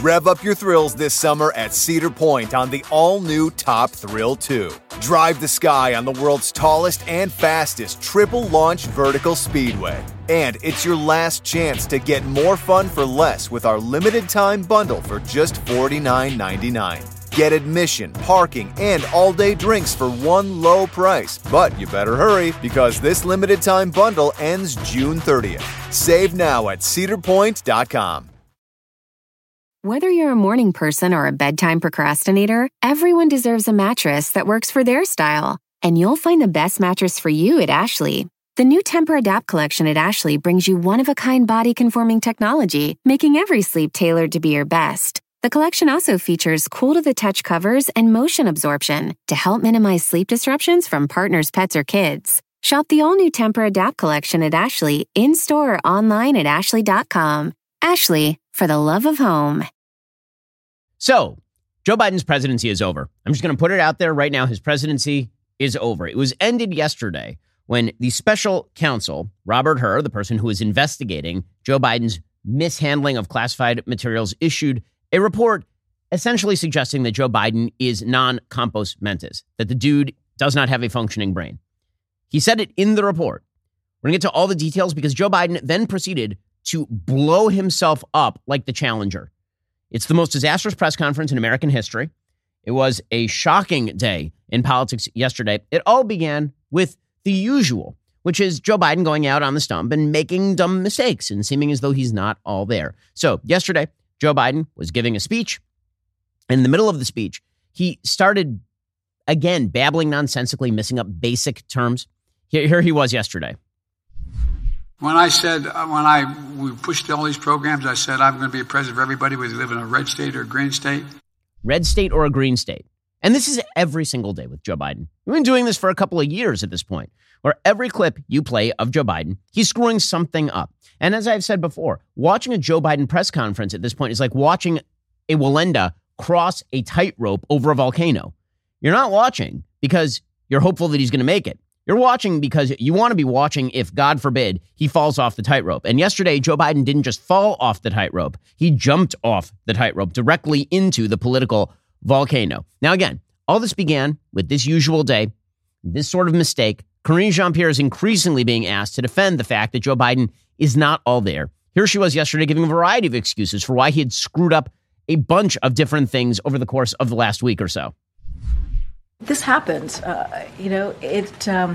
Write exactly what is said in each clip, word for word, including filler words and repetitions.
Rev up your thrills this summer at Cedar Point on the all-new Top Thrill two. Drive the sky on the world's tallest and fastest triple-launch vertical speedway. And it's your last chance to get more fun for less with our limited-time bundle for just forty-nine ninety-nine. Get admission, parking, and all-day drinks for one low price. But you better hurry, because this limited-time bundle ends June thirtieth. Save now at cedar point dot com. Whether you're a morning person or a bedtime procrastinator, everyone deserves a mattress that works for their style. And you'll find the best mattress for you at Ashley. The new Temper-Adapt collection at Ashley brings you one-of-a-kind body-conforming technology, making every sleep tailored to be your best. The collection also features cool-to-the-touch covers and motion absorption to help minimize sleep disruptions from partners, pets, or kids. Shop the all-new Temper-Adapt collection at Ashley, in-store or online at ashley dot com. Ashley, for the love of home. So, Joe Biden's presidency is over. I'm just going to put it out there right now. His presidency is over. It was ended yesterday when the special counsel, Robert Hur, the person who is investigating Joe Biden's mishandling of classified materials, issued a report essentially suggesting that Joe Biden is non-compos mentis, that the dude does not have a functioning brain. He said it in the report. We're going to get to all the details because Joe Biden then proceeded to blow himself up like the challenger. It's the most disastrous press conference in American history. It was a shocking day in politics yesterday. It all began with the usual, which is Joe Biden going out on the stump and making dumb mistakes and seeming as though he's not all there. So yesterday, Joe Biden was giving a speech. And in the middle of the speech, he started, again, babbling nonsensically, missing up basic terms. Here, here he was yesterday. When I said, when I we pushed all these programs, I said I'm going to be a president for everybody, whether you live in a red state or a green state. Red state or a green state. And this is every single day with Joe Biden. We've been doing this for a couple of years at this point, where every clip you play of Joe Biden, he's screwing something up. And as I've said before, watching a Joe Biden press conference at this point is like watching a Wallenda cross a tightrope over a volcano. You're not watching because you're hopeful that he's going to make it. You're watching because you want to be watching if, God forbid, he falls off the tightrope. And yesterday, Joe Biden didn't just fall off the tightrope. He jumped off the tightrope directly into the political volcano. Now, again, all this began with this usual day, this sort of mistake. Karine Jean-Pierre is increasingly being asked to defend the fact that Joe Biden is not all there. Here she was yesterday giving a variety of excuses for why he had screwed up a bunch of different things over the course of the last week or so. This happens, uh, you know, it um,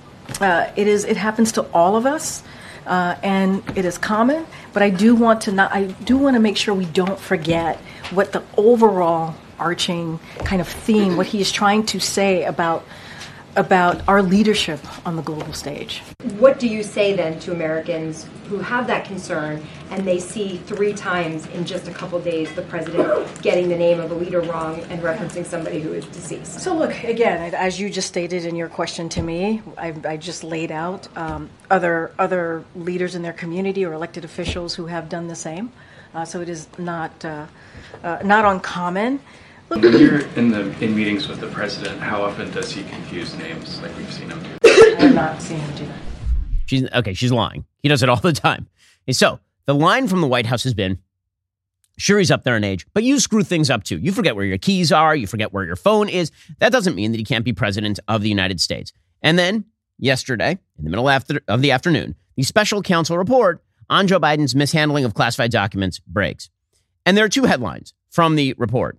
uh, it is it happens to all of us, uh, and it is common. But I do want to not I do want to make sure we don't forget what the overall arching kind of theme, what he is trying to say about about our leadership on the global stage. What do you say then to Americans who have that concern and they see three times in just a couple days the president getting the name of a leader wrong and referencing somebody who is deceased? So look, again, as you just stated in your question to me, I, I just laid out um, other other leaders in their community or elected officials who have done the same. Uh, so it is not uh, uh, not uncommon. Look, when you're in the in meetings with the president, how often does he confuse names like we've seen him do? I have not seen him do that. She's okay. She's lying. He does it all the time. And so the line from the White House has been, sure, he's up there in age, but you screw things up too. You forget where your keys are. You forget where your phone is. That doesn't mean that he can't be president of the United States. And then yesterday, in the middle after, of the afternoon, the special counsel report on Joe Biden's mishandling of classified documents breaks. And there are two headlines from the report.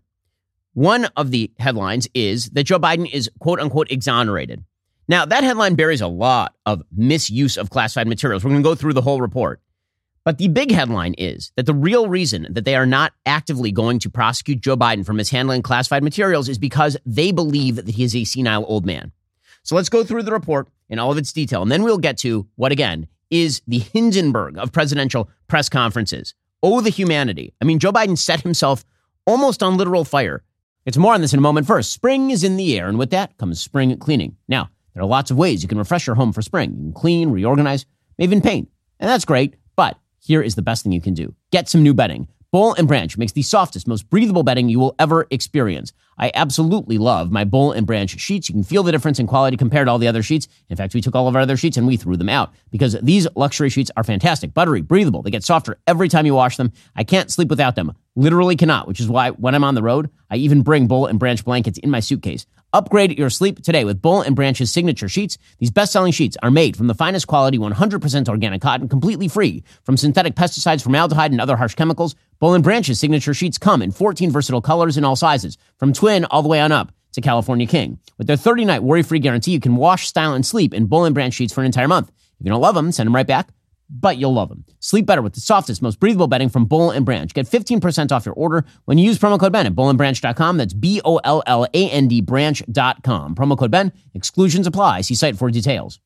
One of the headlines is that Joe Biden is, quote unquote, exonerated. Now, that headline buries a lot of misuse of classified materials. We're going to go through the whole report. But the big headline is that the real reason that they are not actively going to prosecute Joe Biden for mishandling classified materials is because they believe that he is a senile old man. So let's go through the report in all of its detail. And then we'll get to what, again, is the Hindenburg of presidential press conferences. Oh, the humanity. I mean, Joe Biden set himself almost on literal fire. It's more on this in a moment. First, spring is in the air, and with that comes spring cleaning. Now, there are lots of ways you can refresh your home for spring. You can clean, reorganize, maybe even paint. And that's great, but here is the best thing you can do. Get some new bedding. Boll and Branch makes the softest, most breathable bedding you will ever experience. I absolutely love my Boll and Branch sheets. You can feel the difference in quality compared to all the other sheets. In fact, we took all of our other sheets and we threw them out because these luxury sheets are fantastic, buttery, breathable. They get softer every time you wash them. I can't sleep without them. Literally cannot, which is why when I'm on the road, I even bring Boll and Branch blankets in my suitcase. Upgrade your sleep today with Boll and Branch's signature sheets. These best-selling sheets are made from the finest quality one hundred percent organic cotton, completely free from synthetic pesticides, formaldehyde, and other harsh chemicals. Boll and Branch's signature sheets come in fourteen versatile colors in all sizes, from twin all the way on up to California King. With their thirty-night worry-free guarantee, you can wash, style, and sleep in Boll and Branch sheets for an entire month. If you don't love them, send them right back, but you'll love them. Sleep better with the softest, most breathable bedding from Boll and Branch. Get fifteen percent off your order when you use promo code Ben at boll and branch dot com. That's B O L L A N D branch dot com. Promo code Ben. Exclusions apply. See site for details.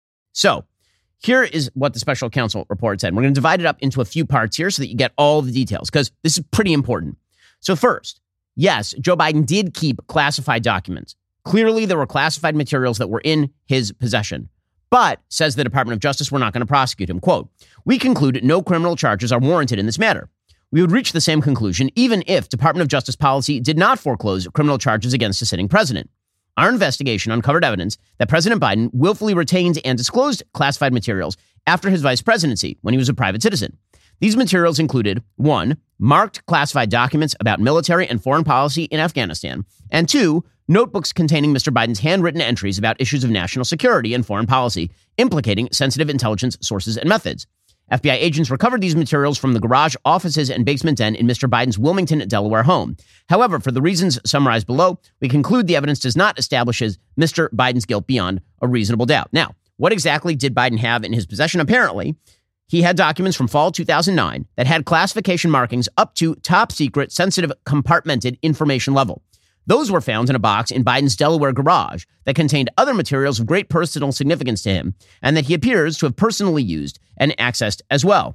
So, here is what the special counsel report said. We're going to divide it up into a few parts here so that you get all the details, because this is pretty important. So first, yes, Joe Biden did keep classified documents. Clearly, there were classified materials that were in his possession. But, says the Department of Justice, we're not going to prosecute him. Quote, we conclude no criminal charges are warranted in this matter. We would reach the same conclusion even if Department of Justice policy did not foreclose criminal charges against a sitting president. Our investigation uncovered evidence that President Biden willfully retained and disclosed classified materials after his vice presidency when he was a private citizen. These materials included, one, marked classified documents about military and foreign policy in Afghanistan, and two, notebooks containing Mister Biden's handwritten entries about issues of national security and foreign policy, implicating sensitive intelligence sources and methods. F B I agents recovered these materials from the garage, offices, and basement den in Mister Biden's Wilmington, Delaware home. However, for the reasons summarized below, we conclude the evidence does not establish Mister Biden's guilt beyond a reasonable doubt. Now, what exactly did Biden have in his possession? Apparently, he had documents from fall two thousand nine that had classification markings up to top secret, sensitive, compartmented information level. Those were found in a box in Biden's Delaware garage that contained other materials of great personal significance to him and that he appears to have personally used and accessed as well.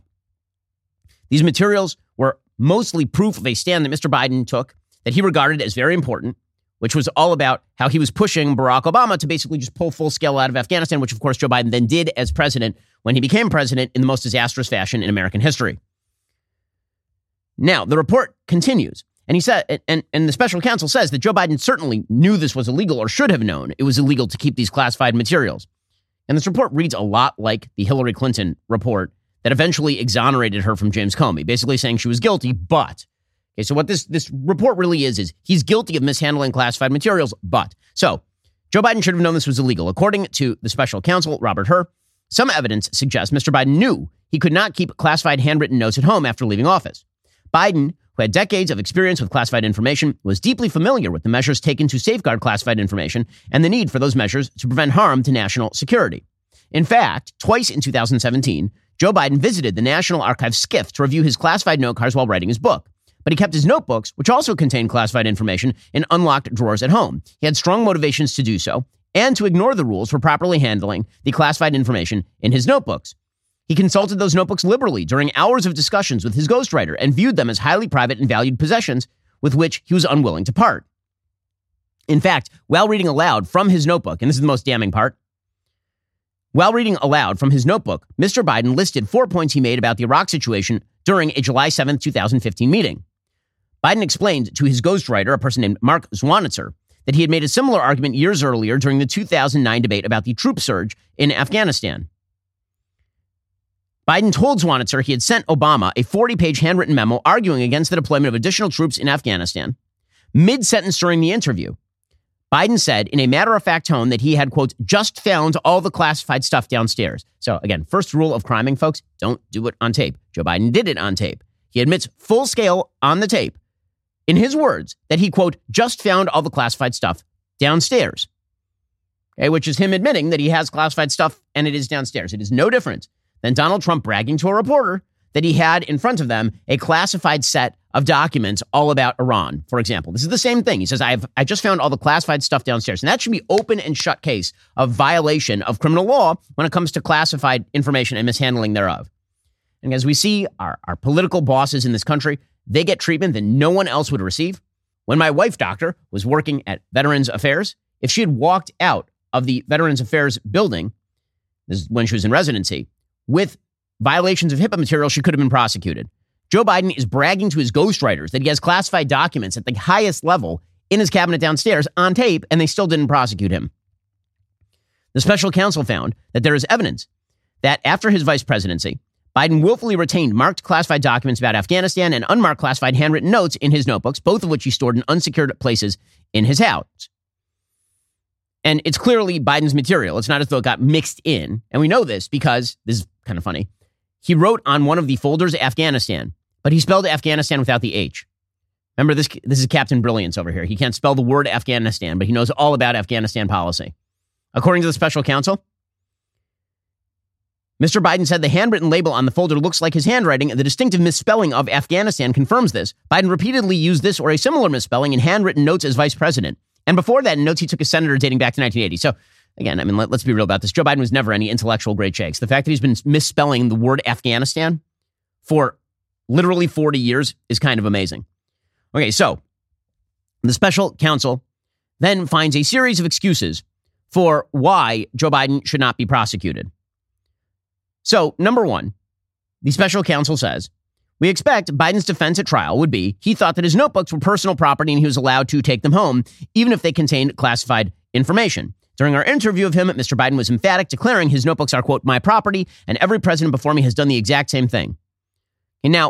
These materials were mostly proof of a stand that Mister Biden took that he regarded as very important, which was all about how he was pushing Barack Obama to basically just pull full scale out of Afghanistan, which of course Joe Biden then did as president when he became president in the most disastrous fashion in American history. Now, the report continues. And he said, and, and the special counsel says that Joe Biden certainly knew this was illegal or should have known it was illegal to keep these classified materials. And this report reads a lot like the Hillary Clinton report that eventually exonerated her from James Comey, basically saying she was guilty, but. Okay, so what this, this report really is, is he's guilty of mishandling classified materials, but. So Joe Biden should have known this was illegal. According to the special counsel, Robert Hur, some evidence suggests Mister Biden knew he could not keep classified handwritten notes at home after leaving office. Biden, who had decades of experience with classified information, was deeply familiar with the measures taken to safeguard classified information and the need for those measures to prevent harm to national security. In fact, twice in two thousand seventeen, Joe Biden visited the National Archives SCIF to review his classified note cards while writing his book. But he kept his notebooks, which also contained classified information, in unlocked drawers at home. He had strong motivations to do so and to ignore the rules for properly handling the classified information in his notebooks. He consulted those notebooks liberally during hours of discussions with his ghostwriter and viewed them as highly private and valued possessions with which he was unwilling to part. In fact, while reading aloud from his notebook, and this is the most damning part, while reading aloud from his notebook, Mister Biden listed four points he made about the Iraq situation during a July seventh, twenty fifteen meeting. Biden explained to his ghostwriter, a person named Mark Zwanitzer, that he had made a similar argument years earlier during the two thousand nine debate about the troop surge in Afghanistan. Biden told Zwanitzer he had sent Obama a forty-page handwritten memo arguing against the deployment of additional troops in Afghanistan. Mid-sentence during the interview, Biden said in a matter-of-fact tone that he had, quote, just found all the classified stuff downstairs. So again, first rule of criming, folks, don't do it on tape. Joe Biden did it on tape. He admits full scale on the tape, in his words, that he, quote, just found all the classified stuff downstairs. Okay, which is him admitting that he has classified stuff and it is downstairs. It is no different than Donald Trump bragging to a reporter that he had in front of them a classified set of documents all about Iran, for example. This is the same thing. He says, I've I just found all the classified stuff downstairs. And that should be open and shut case of violation of criminal law when it comes to classified information and mishandling thereof. And as we see, our, our political bosses in this country, they get treatment that no one else would receive. When my wife, doctor, was working at Veterans Affairs, if she had walked out of the Veterans Affairs building, this is when she was in residency, with violations of HIPAA material, she could have been prosecuted. Joe Biden is bragging to his ghostwriters that he has classified documents at the highest level in his cabinet downstairs on tape, and they still didn't prosecute him. The special counsel found that there is evidence that after his vice presidency, Biden willfully retained marked classified documents about Afghanistan and unmarked classified handwritten notes in his notebooks, both of which he stored in unsecured places in his house. And it's clearly Biden's material. It's not as though it got mixed in. And we know this because, this is kind of funny, he wrote on one of the folders Afghanistan, but he spelled Afghanistan without the H. Remember, this this is Captain Brilliance over here. He can't spell the word Afghanistan, but he knows all about Afghanistan policy. According to the special counsel, Mister Biden said the handwritten label on the folder looks like his handwriting, and the distinctive misspelling of Afghanistan confirms this. Biden repeatedly used this or a similar misspelling in handwritten notes as vice president. And before that, in notes he took as senator dating back to nineteen eighty. So, again, I mean, let, let's be real about this. Joe Biden was never any intellectual great shakes. The fact that he's been misspelling the word Afghanistan for literally forty years is kind of amazing. Okay, so the special counsel then finds a series of excuses for why Joe Biden should not be prosecuted. So, number one, the special counsel says, we expect Biden's defense at trial would be he thought that his notebooks were personal property and he was allowed to take them home, even if they contained classified information. During our interview of him, Mister Biden was emphatic, declaring his notebooks are, quote, my property, and every president before me has done the exact same thing. And now,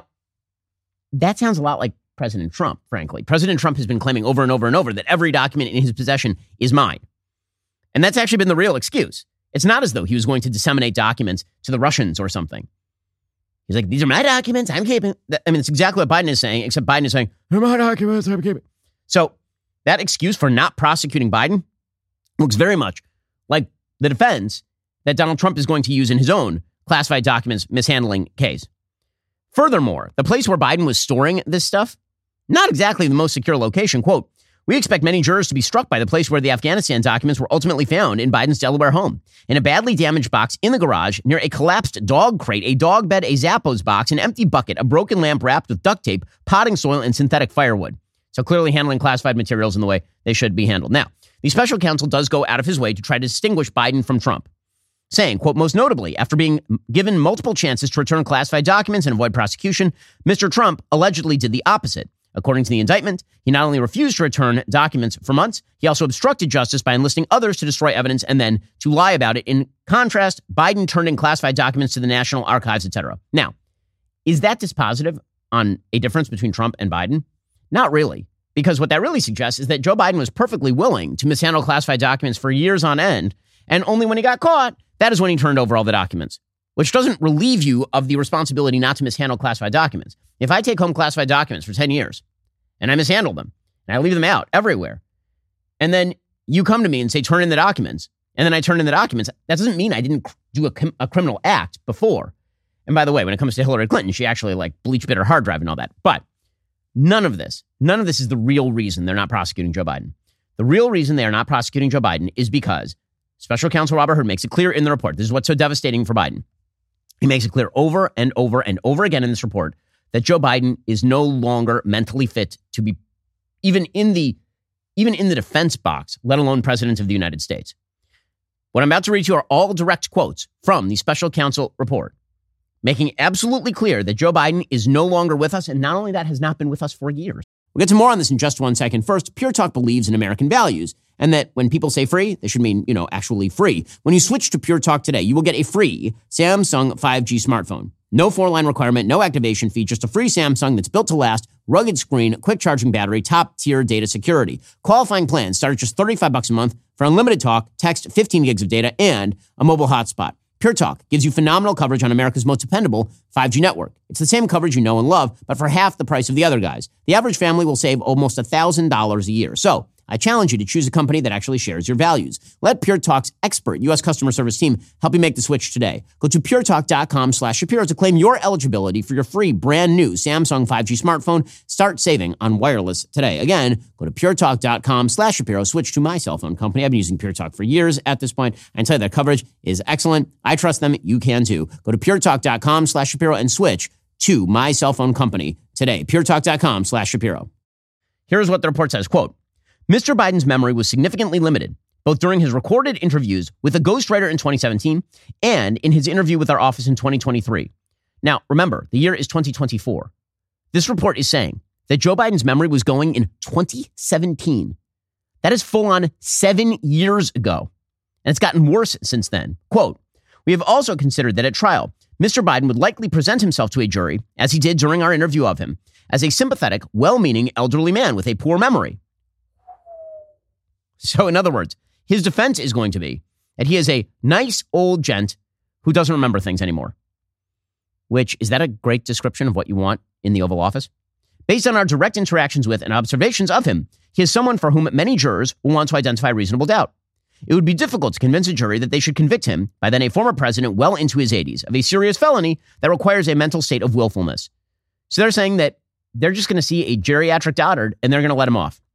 that sounds a lot like President Trump, frankly. President Trump has been claiming over and over and over that every document in his possession is mine. And that's actually been the real excuse. It's not as though he was going to disseminate documents to the Russians or something. He's like, these are my documents. I'm keeping. I mean, it's exactly what Biden is saying, except Biden is saying, they're my documents. I'm keeping. So that excuse for not prosecuting Biden looks very much like the defense that Donald Trump is going to use in his own classified documents mishandling case. Furthermore, the place where Biden was storing this stuff, not exactly the most secure location. Quote, we expect many jurors to be struck by the place where the Afghanistan documents were ultimately found in Biden's Delaware home, in a badly damaged box in the garage near a collapsed dog crate, a dog bed, a Zappos box, an empty bucket, a broken lamp wrapped with duct tape, potting soil, and synthetic firewood. So clearly handling classified materials in the way they should be handled. Now, the special counsel does go out of his way to try to distinguish Biden from Trump, saying, quote, most notably, after being given multiple chances to return classified documents and avoid prosecution, Mister Trump allegedly did the opposite. According to the indictment, he not only refused to return documents for months, he also obstructed justice by enlisting others to destroy evidence and then to lie about it. In contrast, Biden turned in classified documents to the National Archives, et cetera. Now, is that dispositive on a difference between Trump and Biden? Not really, because what that really suggests is that Joe Biden was perfectly willing to mishandle classified documents for years on end, and only when he got caught, that is when he turned over all the documents, which doesn't relieve you of the responsibility not to mishandle classified documents. If I take home classified documents for ten years and I mishandle them and I leave them out everywhere, and then you come to me and say, turn in the documents, and then I turn in the documents, that doesn't mean I didn't do a, a criminal act before. And by the way, when it comes to Hillary Clinton, she actually like bleach bit her hard drive and all that. But none of this, none of this is the real reason they're not prosecuting Joe Biden. The real reason they are not prosecuting Joe Biden is because Special Counsel Robert Hur makes it clear in the report. This is what's so devastating for Biden. He makes it clear over and over and over again in this report that Joe Biden is no longer mentally fit to be even in the even in the defense box, let alone president of the United States. What I'm about to read to you are all direct quotes from the special counsel report, making absolutely clear that Joe Biden is no longer with us, and not only that, has not been with us for years. We'll get to more on this in just one second. First, Pure Talk believes in American values, and that when people say free, they should mean, you know, actually free. When you switch to Pure Talk today, you will get a free Samsung five G smartphone. No four-line requirement, no activation fee, just a free Samsung that's built to last, rugged screen, quick charging battery, top-tier data security. Qualifying plans start at just thirty-five bucks a month for unlimited talk, text, fifteen gigs of data, and a mobile hotspot. Pure Talk gives you phenomenal coverage on America's most dependable five G network. It's the same coverage you know and love, but for half the price of the other guys. The average family will save almost one thousand dollars a year. So I challenge you to choose a company that actually shares your values. Let Pure Talk's expert U S customer service team help you make the switch today. Go to puretalk.com slash Shapiro to claim your eligibility for your free brand new Samsung five G smartphone. Start saving on wireless today. Again, go to puretalk.com slash Shapiro. Switch to my cell phone company. I've been using Pure Talk for years at this point. I can tell you that coverage is excellent. I trust them. You can too. Go to puretalk.com slash Shapiro and switch to my cell phone company today. puretalk.com slash Shapiro. Here's what the report says, quote, Mister Biden's memory was significantly limited, both during his recorded interviews with a ghostwriter in twenty seventeen and in his interview with our office in twenty twenty-three. Now, remember, the year is twenty twenty-four. This report is saying that Joe Biden's memory was going in twenty seventeen. That is full on seven years ago. And it's gotten worse since then. Quote, we have also considered that at trial, Mister Biden would likely present himself to a jury, as he did during our interview of him, as a sympathetic, well-meaning elderly man with a poor memory. So in other words, his defense is going to be that he is a nice old gent who doesn't remember things anymore. Which, is that a great description of what you want in the Oval Office? Based on our direct interactions with and observations of him, he is someone for whom many jurors will want to identify reasonable doubt. It would be difficult to convince a jury that they should convict him, by then a former president well into his eighties, of a serious felony that requires a mental state of willfulness. So they're saying that they're just going to see a geriatric Doddard and they're going to let him off.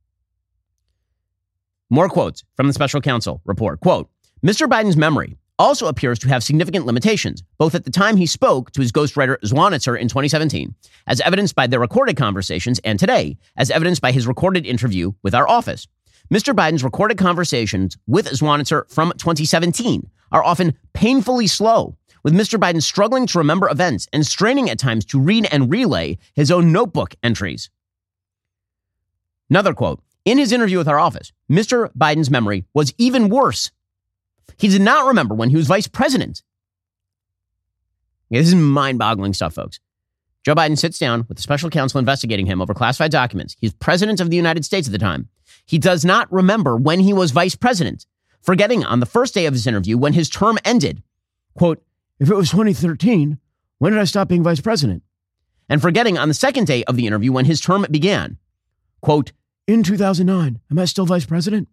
More quotes from the special counsel report. Quote, Mister Biden's memory also appears to have significant limitations, both at the time he spoke to his ghostwriter Zwonitzer in twenty seventeen, as evidenced by their recorded conversations, and today, as evidenced by his recorded interview with our office. Mister Biden's recorded conversations with Zwonitzer from twenty seventeen are often painfully slow, with Mister Biden struggling to remember events and straining at times to read and relay his own notebook entries. Another quote, in his interview with our office, Mister Biden's memory was even worse. He did not remember when he was vice president. Yeah, this is mind-boggling stuff, folks. Joe Biden sits down with the special counsel investigating him over classified documents. He's president of the United States at the time. He does not remember when he was vice president, forgetting on the first day of his interview when his term ended. Quote, if it was twenty thirteen, when did I stop being vice president? And forgetting on the second day of the interview when his term began. Quote, in two thousand nine, am I still vice president?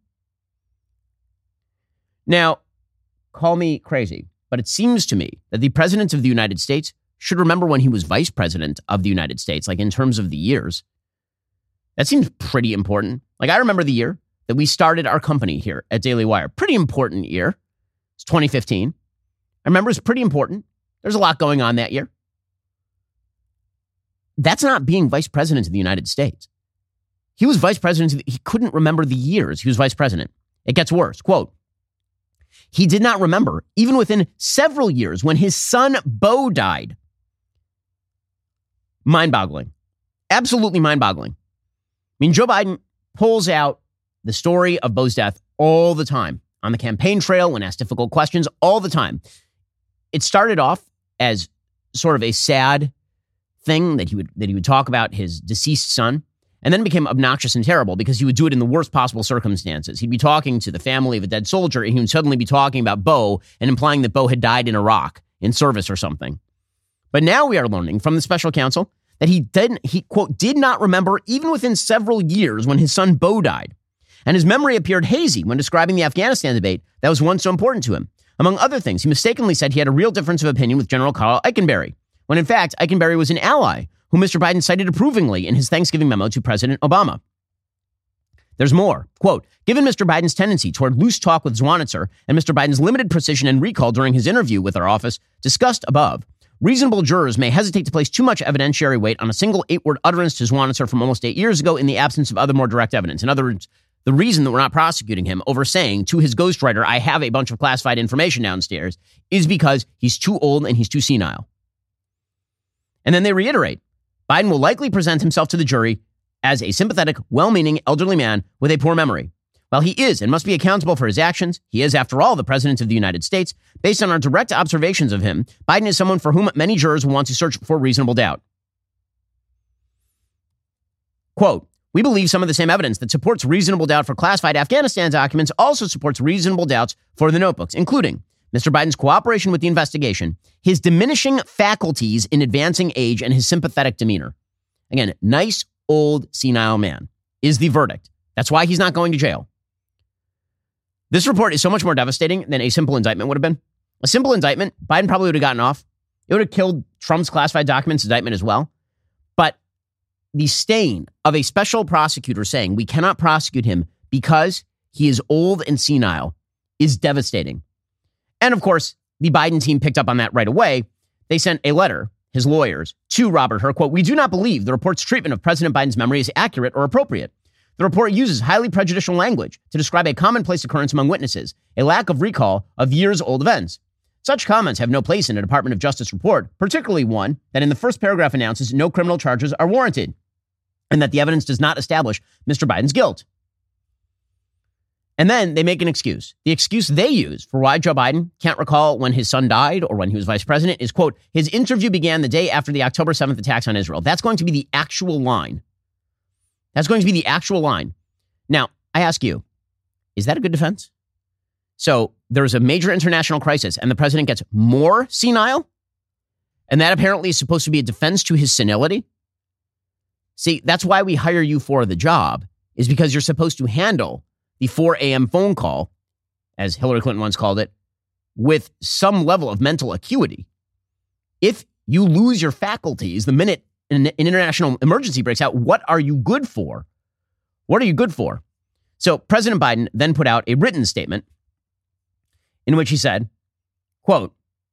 Now, call me crazy, but it seems to me that the president of the United States should remember when he was vice president of the United States, like in terms of the years. That seems pretty important. Like, I remember the year that we started our company here at Daily Wire. Pretty important year. It's twenty fifteen. I remember it's pretty important. There's a lot going on that year. That's not being vice president of the United States. He was vice president. He couldn't remember the years he was vice president. It gets worse. Quote, he did not remember, even within several years, when his son Beau died. Mind-boggling. Absolutely mind-boggling. I mean, Joe Biden pulls out the story of Beau's death all the time on the campaign trail when asked difficult questions all the time. It started off as sort of a sad thing that he would that he would talk about his deceased son, and then became obnoxious and terrible because he would do it in the worst possible circumstances. He'd be talking to the family of a dead soldier, and he would suddenly be talking about Beau and implying that Beau had died in Iraq in service or something. But now we are learning from the special counsel that he didn't, he, quote, did not remember even within several years when his son Beau died. And his memory appeared hazy when describing the Afghanistan debate that was once so important to him. Among other things, he mistakenly said he had a real difference of opinion with General Carl Eikenberry, when in fact, Eikenberry was an ally who Mister Biden cited approvingly in his Thanksgiving memo to President Obama. There's more. Quote, given Mister Biden's tendency toward loose talk with Zwonitzer and Mister Biden's limited precision and recall during his interview with our office, discussed above, reasonable jurors may hesitate to place too much evidentiary weight on a single eight-word utterance to Zwonitzer from almost eight years ago in the absence of other more direct evidence. In other words, the reason that we're not prosecuting him over saying to his ghostwriter, I have a bunch of classified information downstairs, is because he's too old and he's too senile. And then they reiterate, Biden will likely present himself to the jury as a sympathetic, well-meaning elderly man with a poor memory. While he is and must be accountable for his actions, he is, after all, the president of the United States. Based on our direct observations of him, Biden is someone for whom many jurors will want to search for reasonable doubt. Quote, we believe some of the same evidence that supports reasonable doubt for classified Afghanistan documents also supports reasonable doubts for the notebooks, including Mister Biden's cooperation with the investigation, his diminishing faculties in advancing age, and his sympathetic demeanor. Again, nice, old, senile man is the verdict. That's why he's not going to jail. This report is so much more devastating than a simple indictment would have been. A simple indictment, Biden probably would have gotten off. It would have killed Trump's classified documents indictment as well. But the stain of a special prosecutor saying we cannot prosecute him because he is old and senile is devastating. And of course, the Biden team picked up on that right away. They sent a letter, his lawyers, to Robert Hur. Quote, we do not believe the report's treatment of President Biden's memory is accurate or appropriate. The report uses highly prejudicial language to describe a commonplace occurrence among witnesses, a lack of recall of years-old events. Such comments have no place in a Department of Justice report, particularly one that in the first paragraph announces no criminal charges are warranted, and that the evidence does not establish Mister Biden's guilt. And then they make an excuse. The excuse they use for why Joe Biden can't recall when his son died or when he was vice president is, quote, his interview began the day after the October seventh attacks on Israel. That's going to be the actual line. That's going to be the actual line. Now, I ask you, is that a good defense? So there's a major international crisis and the president gets more senile? And that apparently is supposed to be a defense to his senility? See, that's why we hire you for the job, is because you're supposed to handle the four a.m. phone call, as Hillary Clinton once called it, with some level of mental acuity. If you lose your faculties the minute an international emergency breaks out, what are you good for? What are you good for? So President Biden then put out a written statement in which he said, quote,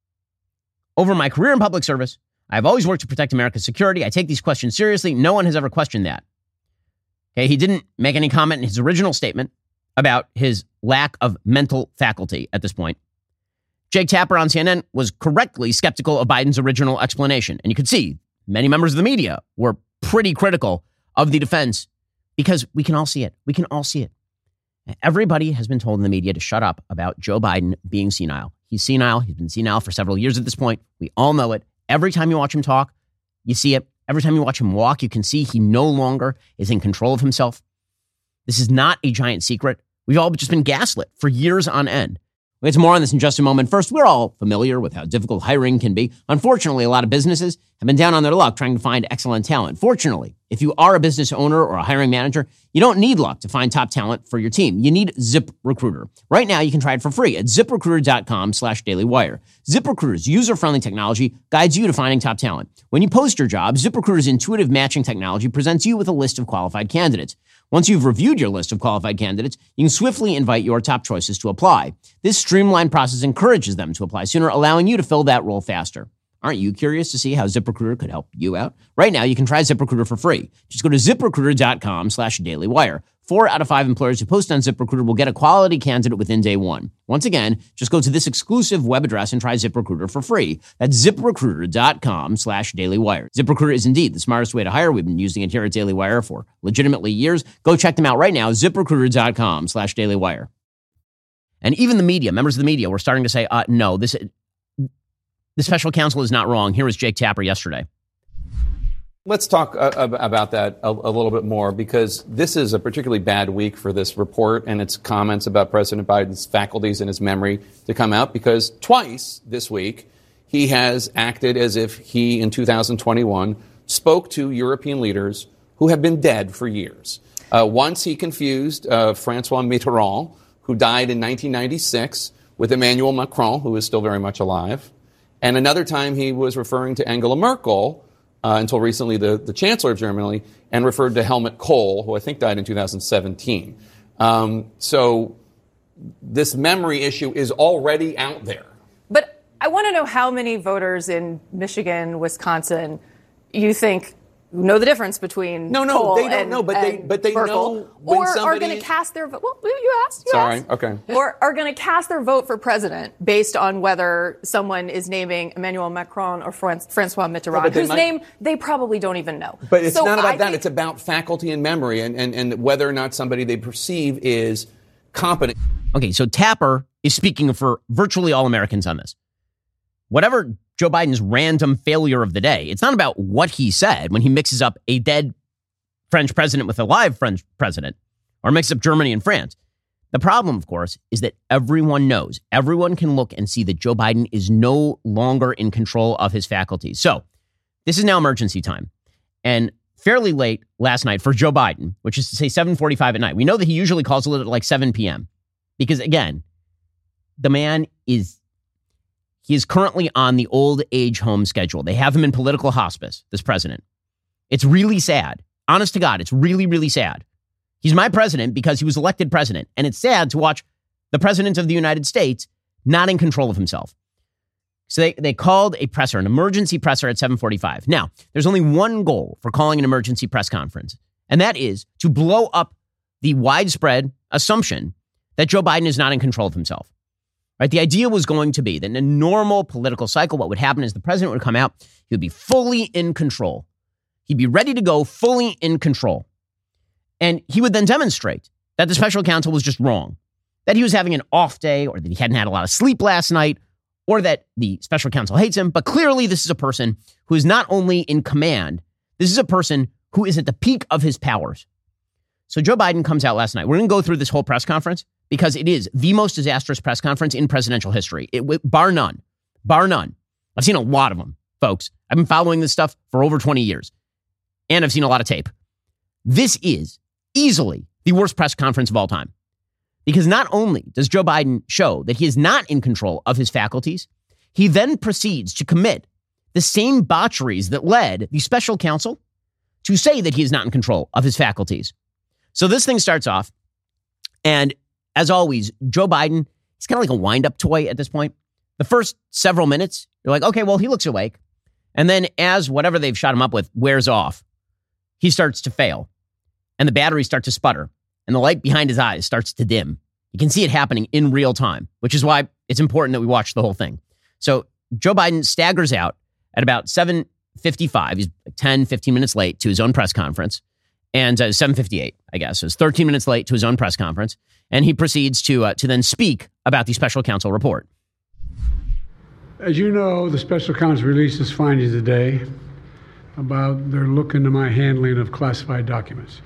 over my career in public service, I've always worked to protect America's security. I take these questions seriously. No one has ever questioned that. Okay, he didn't make any comment in his original statement about his lack of mental faculty at this point. Jake Tapper on C N N was correctly skeptical of Biden's original explanation. And you could see many members of the media were pretty critical of the defense because we can all see it. We can all see it. Everybody has been told in the media to shut up about Joe Biden being senile. He's senile. He's been senile for several years at this point. We all know it. Every time you watch him talk, you see it. Every time you watch him walk, you can see he no longer is in control of himself. This is not a giant secret. We've all just been gaslit for years on end. We'll get to more on this in just a moment. First, we're all familiar with how difficult hiring can be. Unfortunately, a lot of businesses have been down on their luck trying to find excellent talent. Fortunately, if you are a business owner or a hiring manager, you don't need luck to find top talent for your team. You need ZipRecruiter. Right now, you can try it for free at ZipRecruiter.com slash DailyWire. ZipRecruiter's user-friendly technology guides you to finding top talent. When you post your job, ZipRecruiter's intuitive matching technology presents you with a list of qualified candidates. Once you've reviewed your list of qualified candidates, you can swiftly invite your top choices to apply. This streamlined process encourages them to apply sooner, allowing you to fill that role faster. Aren't you curious to see how ZipRecruiter could help you out? Right now, you can try ZipRecruiter for free. Just go to ZipRecruiter.com slash DailyWire. Four out of five employers who post on ZipRecruiter will get a quality candidate within day one. Once again, just go to this exclusive web address and try ZipRecruiter for free. That's ZipRecruiter.com slash DailyWire. ZipRecruiter is indeed the smartest way to hire. We've been using it here at Daily Wire for legitimately years. Go check them out right now, ZipRecruiter.com slash DailyWire. And even the media, members of the media, were starting to say, uh, no, this... The special counsel is not wrong. Here was Jake Tapper yesterday. Let's talk uh, about that a, a little bit more, because this is a particularly bad week for this report and its comments about President Biden's faculties and his memory to come out, because twice this week he has acted as if he, in two thousand twenty-one, spoke to European leaders who have been dead for years. Uh, once he confused uh, Francois Mitterrand, who died in nineteen ninety-six, with Emmanuel Macron, who is still very much alive. And another time he was referring to Angela Merkel, uh, until recently the, the Chancellor of Germany, and referred to Helmut Kohl, who I think died in two thousand seventeen. Um, so this memory issue is already out there. But I want to know how many voters in Michigan, Wisconsin, you think know the difference between no, no, Kohl they don't and, know, but they, but they Merkel, know when or somebody are going to cast their vote. Well, you asked. You Sorry, asked. okay. Or are going to cast their vote for president based on whether someone is naming Emmanuel Macron or Francois Mitterrand, no, whose might, name they probably don't even know. But it's so not about I that. Think, it's about faculty and memory, and, and, and whether or not somebody they perceive is competent. Okay, so Tapper is speaking for virtually all Americans on this. Whatever Joe Biden's random failure of the day, it's not about what he said when he mixes up a dead French president with a live French president, or mixes up Germany and France. The problem, of course, is that everyone knows, everyone can look and see that Joe Biden is no longer in control of his faculties. So this is now emergency time. And fairly late last night for Joe Biden, which is to say seven forty-five at night. We know that he usually calls it at like seven p.m. because, again, the man is, he is currently on the old age home schedule. They have him in political hospice, this president. It's really sad. Honest to God, it's really, really sad. He's my president because he was elected president. And it's sad to watch the president of the United States not in control of himself. So they, they called a presser, an emergency presser at seven forty-five. Now, there's only one goal for calling an emergency press conference, and that is to blow up the widespread assumption that Joe Biden is not in control of himself. Right? The idea was going to be that in a normal political cycle, what would happen is the president would come out, he would be fully in control. He'd be ready to go, fully in control. And he would then demonstrate that the special counsel was just wrong. that he was having an off day or that he hadn't had a lot of sleep last night or that the special counsel hates him. But clearly this is a person who is not only in command, this is a person who is at the peak of his powers. So Joe Biden comes out last night. We're going to go through this whole press conference because it is the most disastrous press conference in presidential history, it, bar none, bar none. I've seen a lot of them, folks. I've been following this stuff for over twenty years, and I've seen a lot of tape. This is easily the worst press conference of all time because not only does Joe Biden show that he is not in control of his faculties, he then proceeds to commit the same botcheries that led the special counsel to say that he is not in control of his faculties. So this thing starts off, and as always, Joe Biden, he's kind of like a wind-up toy at this point. The first several minutes, you're like, okay, well, he looks awake. And then as whatever they've shot him up with wears off, he starts to fail, and the batteries start to sputter, and the light behind his eyes starts to dim. You can see it happening in real time, which is why it's important that we watch the whole thing. So Joe Biden staggers out at about seven fifty-five. He's like ten, fifteen minutes late to his own press conference. And uh, seven fifty-eight, I guess. So it's thirteen minutes late to his own press conference. And he proceeds to uh, to then speak about the special counsel report. As you know, the special counsel released his findings today about their look into my handling of classified documents.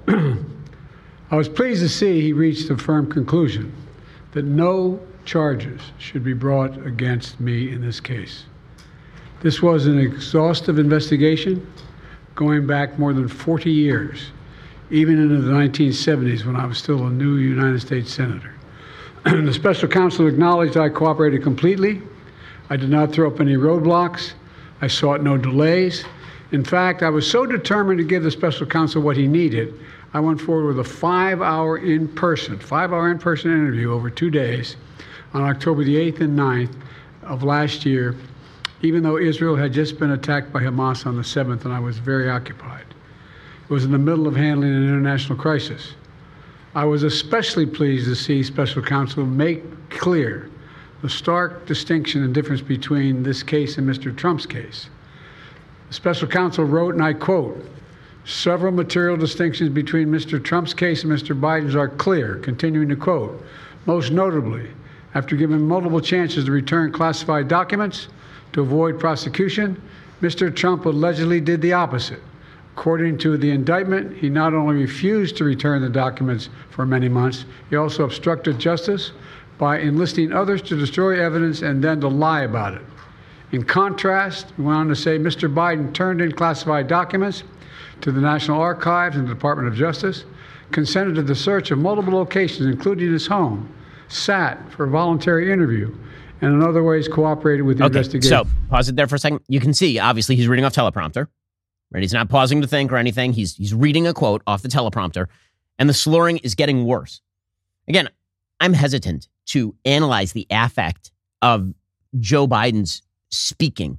I was pleased to see he reached a firm conclusion that no charges should be brought against me in this case. This was an exhaustive investigation going back more than forty years, even into the nineteen seventies when I was still a new United States Senator. The special counsel acknowledged I cooperated completely. I did not throw up any roadblocks. I sought no delays. In fact, I was so determined to give the special counsel what he needed, I went forward with a five-hour in-person, five-hour in-person interview over two days on October the eighth and ninth of last year, even though Israel had just been attacked by Hamas on the seventh and I was very occupied. It was in the middle of handling an international crisis. I was especially pleased to see special counsel make clear the stark distinction and difference between this case and Mister Trump's case. The special counsel wrote, and I quote, "Several material distinctions between Mister Trump's case and Mister Biden's are clear," continuing to quote, "Most notably, after given multiple chances to return classified documents to avoid prosecution, Mister Trump allegedly did the opposite. According to the indictment, he not only refused to return the documents for many months, he also obstructed justice by enlisting others to destroy evidence and then to lie about it. In contrast," we went on to say, "Mister Biden turned in classified documents to the National Archives and the Department of Justice, consented to the search of multiple locations, including his home, sat for a voluntary interview, and in other ways cooperated with the okay, investigation." So pause it there for a second. You can see, obviously, he's reading off teleprompter. Right? He's not pausing to think or anything. He's he's reading a quote off the teleprompter, and the slurring is getting worse. Again, I'm hesitant to analyze the affect of Joe Biden's speaking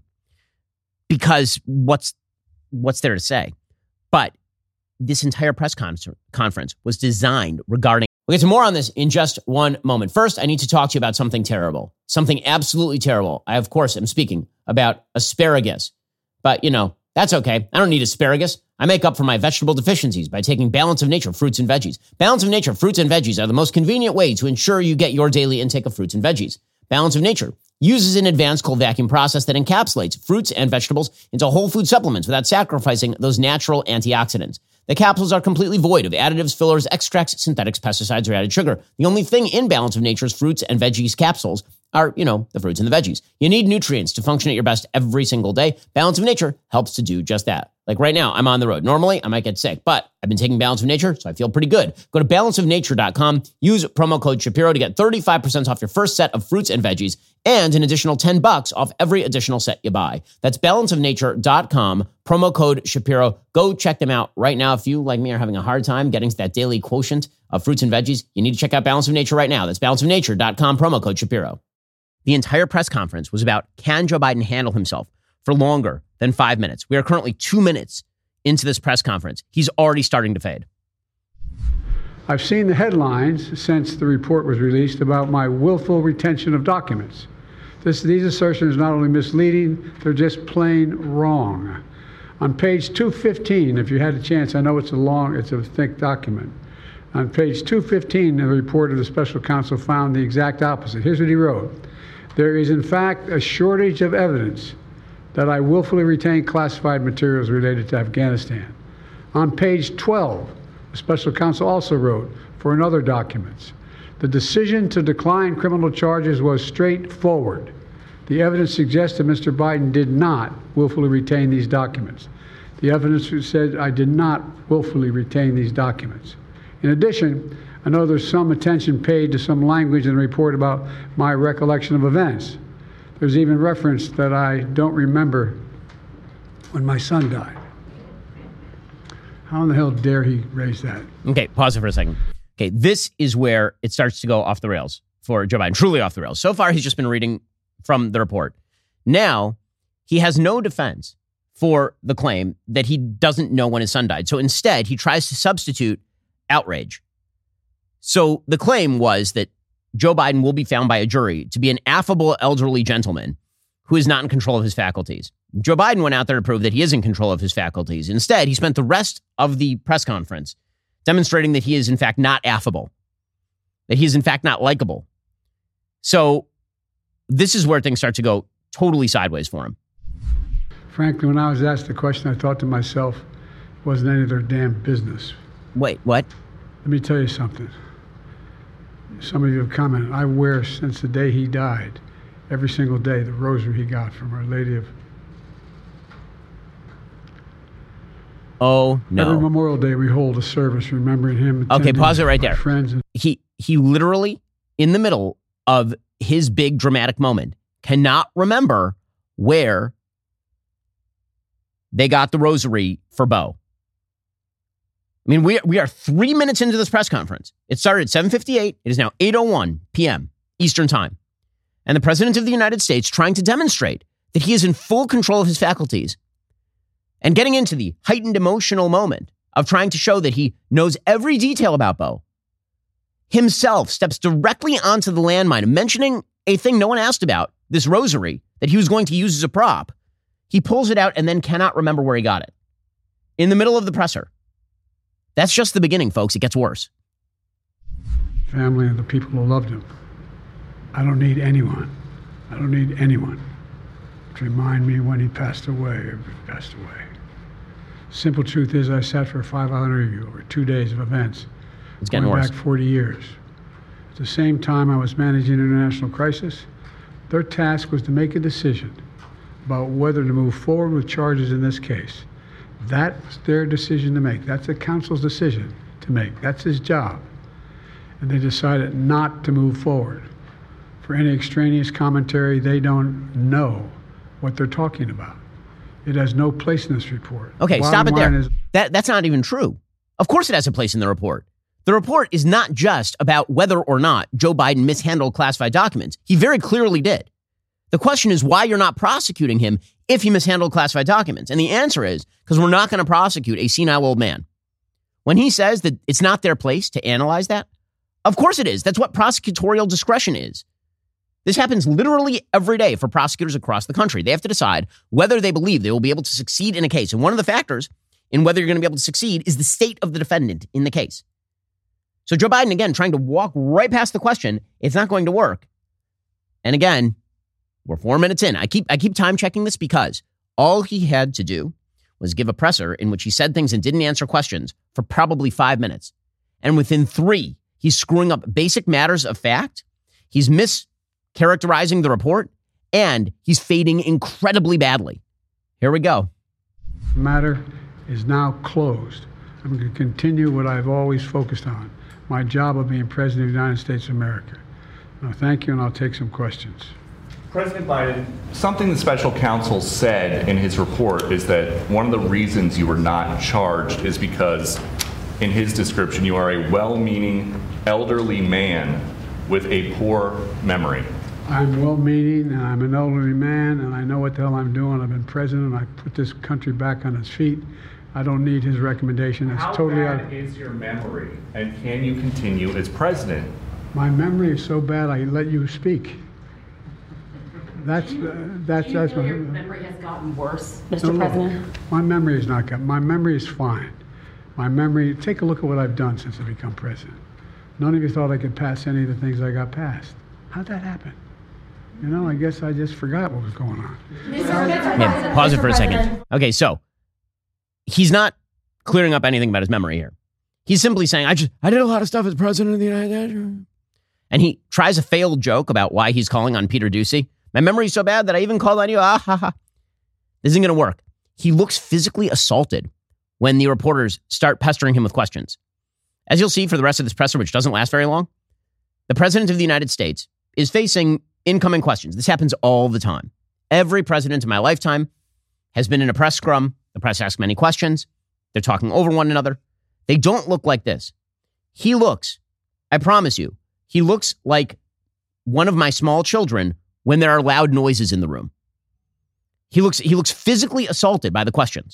because what's what's there to say? But this entire press con- conference was designed regarding. We'll get to more on this in just one moment. First, I need to talk to you about something terrible, something absolutely terrible. I, of course, am speaking about asparagus, but you know, that's okay. I don't need asparagus. I make up for my vegetable deficiencies by taking Balance of Nature fruits and veggies. Balance of Nature fruits and veggies are the most convenient way to ensure you get your daily intake of fruits and veggies. Balance of Nature uses an advanced cold vacuum process that encapsulates fruits and vegetables into whole food supplements without sacrificing those natural antioxidants. The capsules are completely void of additives, fillers, extracts, synthetics, pesticides, or added sugar. The only thing in Balance of Nature's fruits and veggies capsules are, you know, the fruits and the veggies. You need nutrients to function at your best every single day. Balance of Nature helps to do just that. Like right now, I'm on the road. Normally, I might get sick, but I've been taking Balance of Nature, so I feel pretty good. Go to balance of nature dot com. Use promo code Shapiro to get thirty-five percent off your first set of fruits and veggies and an additional ten bucks off every additional set you buy. That's balance of nature dot com, promo code Shapiro. Go check them out right now. If you, like me, are having a hard time getting to that daily quotient of fruits and veggies, you need to check out Balance of Nature right now. That's balance of nature dot com, promo code Shapiro. The entire press conference was about, can Joe Biden handle himself for longer than five minutes? We are currently two minutes into this press conference. He's already starting to fade. I've seen the headlines since the report was released about my willful retention of documents. This, these assertions are not only misleading, they're just plain wrong. On page two fifteen, if you had a chance, I know it's a long, it's a thick document, On page two fifteen of the report of the special counsel found the exact opposite. Here's what he wrote. There is, in fact, a shortage of evidence that I willfully retained classified materials related to Afghanistan. On page twelve, the special counsel also wrote, for another documents, the decision to decline criminal charges was straightforward. The evidence suggests that Mister Biden did not willfully retain these documents. The evidence said I did not willfully retain these documents. In addition, I know there's some attention paid to some language in the report about my recollection of events. There's even reference that I don't remember when my son died. How in the hell dare he raise that? Okay, pause it for a second. Okay, this is where it starts to go off the rails for Joe Biden, truly off the rails. So far, he's just been reading from the report. Now, he has no defense for the claim that he doesn't know when his son died. So instead, he tries to substitute outrage. So the claim was that Joe Biden will be found by a jury to be an affable elderly gentleman who is not in control of his faculties. Joe Biden went out there to prove that he is in control of his faculties. Instead, he spent the rest of the press conference demonstrating that he is in fact not affable, that he is in fact not likable. So this is where things start to go totally sideways for him. Frankly, when I was asked the question, I thought to myself, it wasn't any of their damn business. Wait, what? Let me tell you something. Some of you have commented, I wear since the day he died, every single day, the rosary he got from Our Lady of... Oh, no. Every Memorial Day, we hold a service remembering him. Okay, pause it right there. Friends and- he, he literally, in the middle of his big dramatic moment, cannot remember where they got the rosary for Beau. I mean, we, we are three minutes into this press conference. It started at seven fifty-eight. It is now eight oh one p.m. Eastern Time. And the President of the United States trying to demonstrate that he is in full control of his faculties and getting into the heightened emotional moment of trying to show that he knows every detail about Beau, himself steps directly onto the landmine, mentioning a thing no one asked about, this rosary that he was going to use as a prop. He pulls it out and then cannot remember where he got it. In the middle of the presser. That's just the beginning, folks. It gets worse. Family and the people who loved him. I don't need anyone. I don't need anyone to remind me when he passed away or if he passed away. Simple truth is I sat for a five-hour interview over two days of events. It's getting going worse. back forty years. At the same time I was managing international crisis, their task was to make a decision about whether to move forward with charges in this case. That's their decision to make. That's the council's decision to make. That's his job. And they decided not to move forward. For any extraneous commentary, they don't know what they're talking about. It has no place in this report. Okay, Bottom stop it there. line is- That, that's not even true. Of course it has a place in the report. The report is not just about whether or not Joe Biden mishandled classified documents. He very clearly did. The question is why you're not prosecuting him if he mishandled classified documents. And the answer is because we're not going to prosecute a senile old man. When he says that it's not their place to analyze that, of course it is. That's what prosecutorial discretion is. This happens literally every day for prosecutors across the country. They have to decide whether they believe they will be able to succeed in a case. And one of the factors in whether you're going to be able to succeed is the state of the defendant in the case. So Joe Biden, again, trying to walk right past the question, it's not going to work. And again, we're four minutes in. I keep I keep time checking this because all he had to do was give a presser in which he said things and didn't answer questions for probably five minutes. And within three, he's screwing up basic matters of fact. He's mischaracterizing the report, and he's fading incredibly badly. Here we go. The matter is now closed. I'm going to continue what I've always focused on, my job of being President of the United States of America. Now, thank you, and I'll take some questions. President Biden, something the special counsel said in his report is that one of the reasons you were not charged is because, in his description, you are a well-meaning elderly man with a poor memory. I'm well-meaning, and I'm an elderly man, and I know what the hell I'm doing. I've been president, and I put this country back on its feet. I don't need his recommendation. It's How totally bad out. is your memory, and can you continue as president? My memory is so bad, I let you speak. That's uh, that's Do you that's feel my your memory has gotten worse, Mister No, President? My memory is not good. My memory is fine. My memory, take a look at what I've done since I become president. None of you thought I could pass any of the things I got passed. How'd that happen? You know, I guess I just forgot what was going on. Yeah, pause it for a second. Okay, so he's not clearing up anything about his memory here. He's simply saying, I just, I did a lot of stuff as president of the United States. And he tries a failed joke about why he's calling on Peter Doocy. My memory's so bad that I even called on you. Ah, ha, ha. This isn't going to work. He looks physically assaulted when the reporters start pestering him with questions. As you'll see for the rest of this presser, which doesn't last very long, the president of the United States is facing incoming questions. This happens all the time. Every president in my lifetime has been in a press scrum. The press asks many questions. They're talking over one another. They don't look like this. He looks, I promise you, he looks like one of my small children when there are loud noises in the room. He looks, he looks physically assaulted by the questions.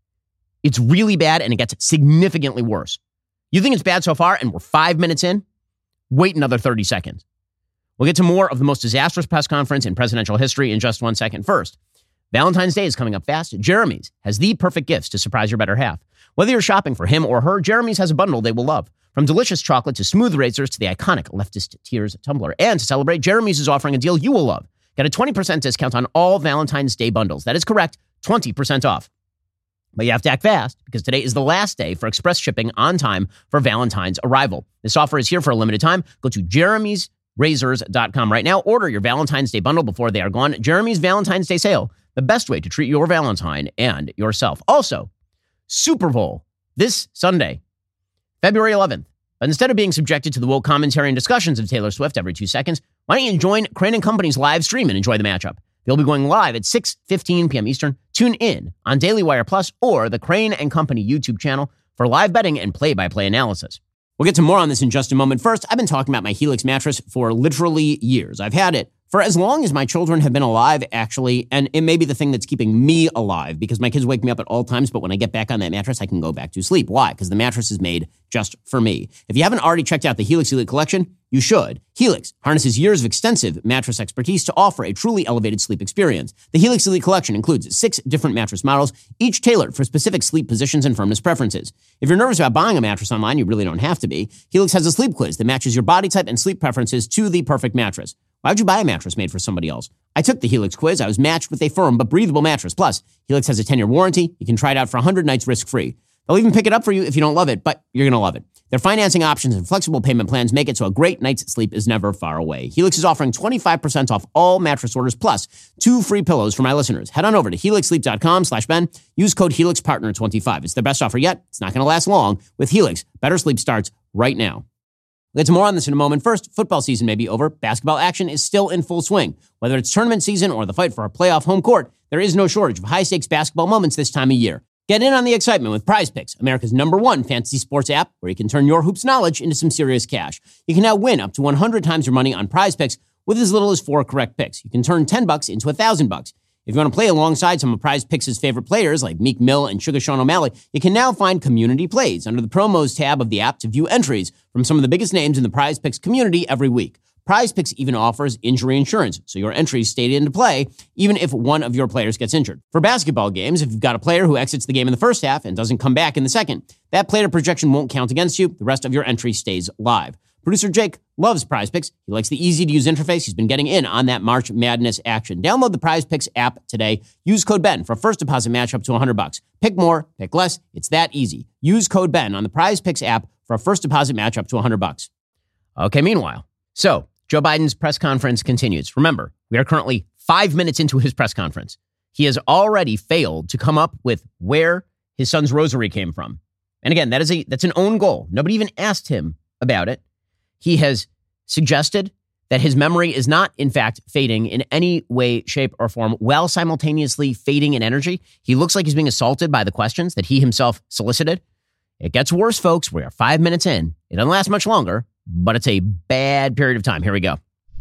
It's really bad, and it gets significantly worse. You think it's bad so far, and we're five minutes in? Wait another thirty seconds. We'll get to more of the most disastrous press conference in presidential history in just one second. First, Valentine's Day is coming up fast. Jeremy's has the perfect gifts to surprise your better half. Whether you're shopping for him or her, Jeremy's has a bundle they will love. From delicious chocolate to smooth razors to the iconic leftist tears tumbler. And to celebrate, Jeremy's is offering a deal you will love. Get a twenty percent discount on all Valentine's Day bundles. That is correct, twenty percent off. But you have to act fast because today is the last day for express shipping on time for Valentine's arrival. This offer is here for a limited time. Go to jeremy's razors dot com right now. Order your Valentine's Day bundle before they are gone. Jeremy's Valentine's Day sale, the best way to treat your Valentine and yourself. Also, Super Bowl this Sunday, February eleventh. But instead of being subjected to the woke commentary and discussions of Taylor Swift every two seconds, why don't you join Crane and Company's live stream and enjoy the matchup? They'll be going live at six fifteen p.m. Eastern. Tune in on Daily Wire Plus or the Crane and Company YouTube channel for live betting and play-by-play analysis. We'll get to more on this in just a moment. First, I've been talking about my Helix mattress for literally years. I've had it for as long as my children have been alive, actually, and it may be the thing that's keeping me alive because my kids wake me up at all times, but when I get back on that mattress, I can go back to sleep. Why? Because the mattress is made just for me. If you haven't already checked out the Helix Elite Collection, you should. Helix harnesses years of extensive mattress expertise to offer a truly elevated sleep experience. The Helix Elite Collection includes six different mattress models, each tailored for specific sleep positions and firmness preferences. If you're nervous about buying a mattress online, you really don't have to be. Helix has a sleep quiz that matches your body type and sleep preferences to the perfect mattress. Why would you buy a mattress made for somebody else? I took the Helix quiz. I was matched with a firm but breathable mattress. Plus, Helix has a ten-year warranty. You can try it out for one hundred nights risk-free. They'll even pick it up for you if you don't love it, but you're going to love it. Their financing options and flexible payment plans make it so a great night's sleep is never far away. Helix is offering twenty-five percent off all mattress orders plus two free pillows for my listeners. Head on over to helix sleep dot com slash Ben. Use code Helix Partner twenty-five. It's their best offer yet. It's not going to last long. With Helix, better sleep starts right now. We'll get to more on this in a moment. First, football season may be over. Basketball action is still in full swing. Whether it's tournament season or the fight for a playoff home court, there is no shortage of high-stakes basketball moments this time of year. Get in on the excitement with Prize Picks, America's number one fantasy sports app, where you can turn your hoops knowledge into some serious cash. You can now win up to one hundred times your money on Prize Picks with as little as four correct picks. You can turn ten bucks into one thousand bucks. If you want to play alongside some of Prize Picks' favorite players like Meek Mill and Sugar Sean O'Malley, you can now find Community Plays under the Promos tab of the app to view entries from some of the biggest names in the Prize Picks community every week. Prize Picks even offers injury insurance, so your entries stay into play even if one of your players gets injured. For basketball games, if you've got a player who exits the game in the first half and doesn't come back in the second, that player projection won't count against you. The rest of your entry stays live. Producer Jake loves Prize Picks. He likes the easy-to-use interface. He's been getting in on that March Madness action. Download the Prize Picks app today. Use code Ben for a first deposit match up to one hundred bucks. Pick more, pick less. It's that easy. Use code Ben on the Prize Picks app for a first deposit match up to one hundred bucks. Okay, meanwhile, so Joe Biden's press conference continues. Remember, we are currently five minutes into his press conference. He has already failed to come up with where his son's rosary came from. And again, that is a that's an own goal. Nobody even asked him about it. He has suggested that his memory is not, in fact, fading in any way, shape, or form, while simultaneously fading in energy. He looks like he's being assaulted by the questions that he himself solicited. It gets worse, folks. We are five minutes in. It doesn't last much longer, but it's a bad period of time. Here we go.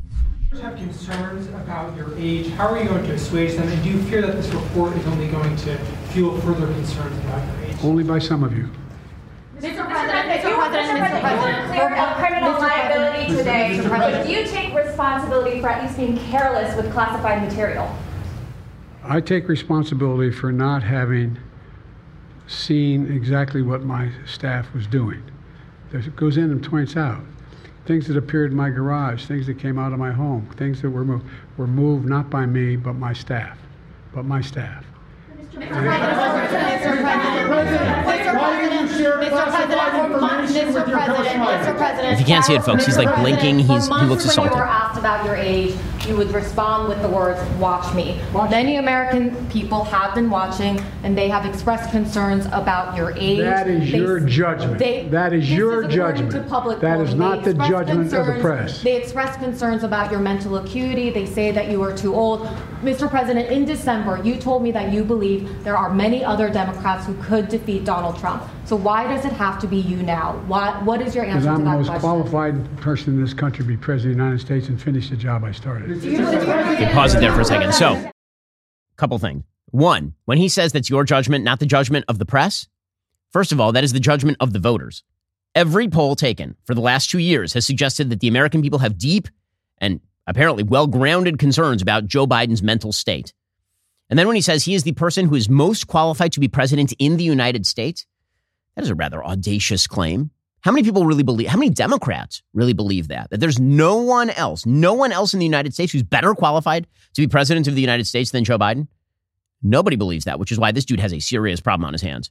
Have concerns about your age. How are you going to assuage them? And do you fear that this report is only going to fuel further concerns about your age? Only by some of you. Mister President, Mister President, Mister President, you were cleared of criminal liability today, but do you take responsibility for at least being careless with classified material? I take responsibility for not having seen exactly what my staff was doing. It goes in and points out things that appeared in my garage, things that came out of my home, things that were moved, were moved not by me, but my staff, but my staff. Mister President, Mister President, Mister President, Mister President, Mister President. If you can't see it, folks, he's like blinking. He's he looks assaulted. When you were asked about your age, you would respond with the words, "Watch me." Many American people have been watching, and they have expressed concerns about your age. That is They- your judgment. they- That is this your according judgment. to public That is polling. not They the expressed judgment of the concerns- press. They expressed concerns about your mental acuity. They say that you are too old. Mister President, in December, you told me that you believe there are many other Democrats who could defeat Donald Trump. So why does it have to be you now? Why, what is your answer Because to I'm the that most question? qualified person in this country to be president of the United States and finish the job I started. Okay, pause it there for a second. So, couple things. One, when he says that's your judgment, not the judgment of the press, first of all, that is the judgment of the voters. Every poll taken for the last two years has suggested that the American people have deep and apparently well-grounded concerns about Joe Biden's mental state. And then when he says he is the person who is most qualified to be president in the United States, that is a rather audacious claim. How many people really believe, how many Democrats really believe that? That there's no one else, no one else in the United States who's better qualified to be president of the United States than Joe Biden? Nobody believes that, which is why this dude has a serious problem on his hands.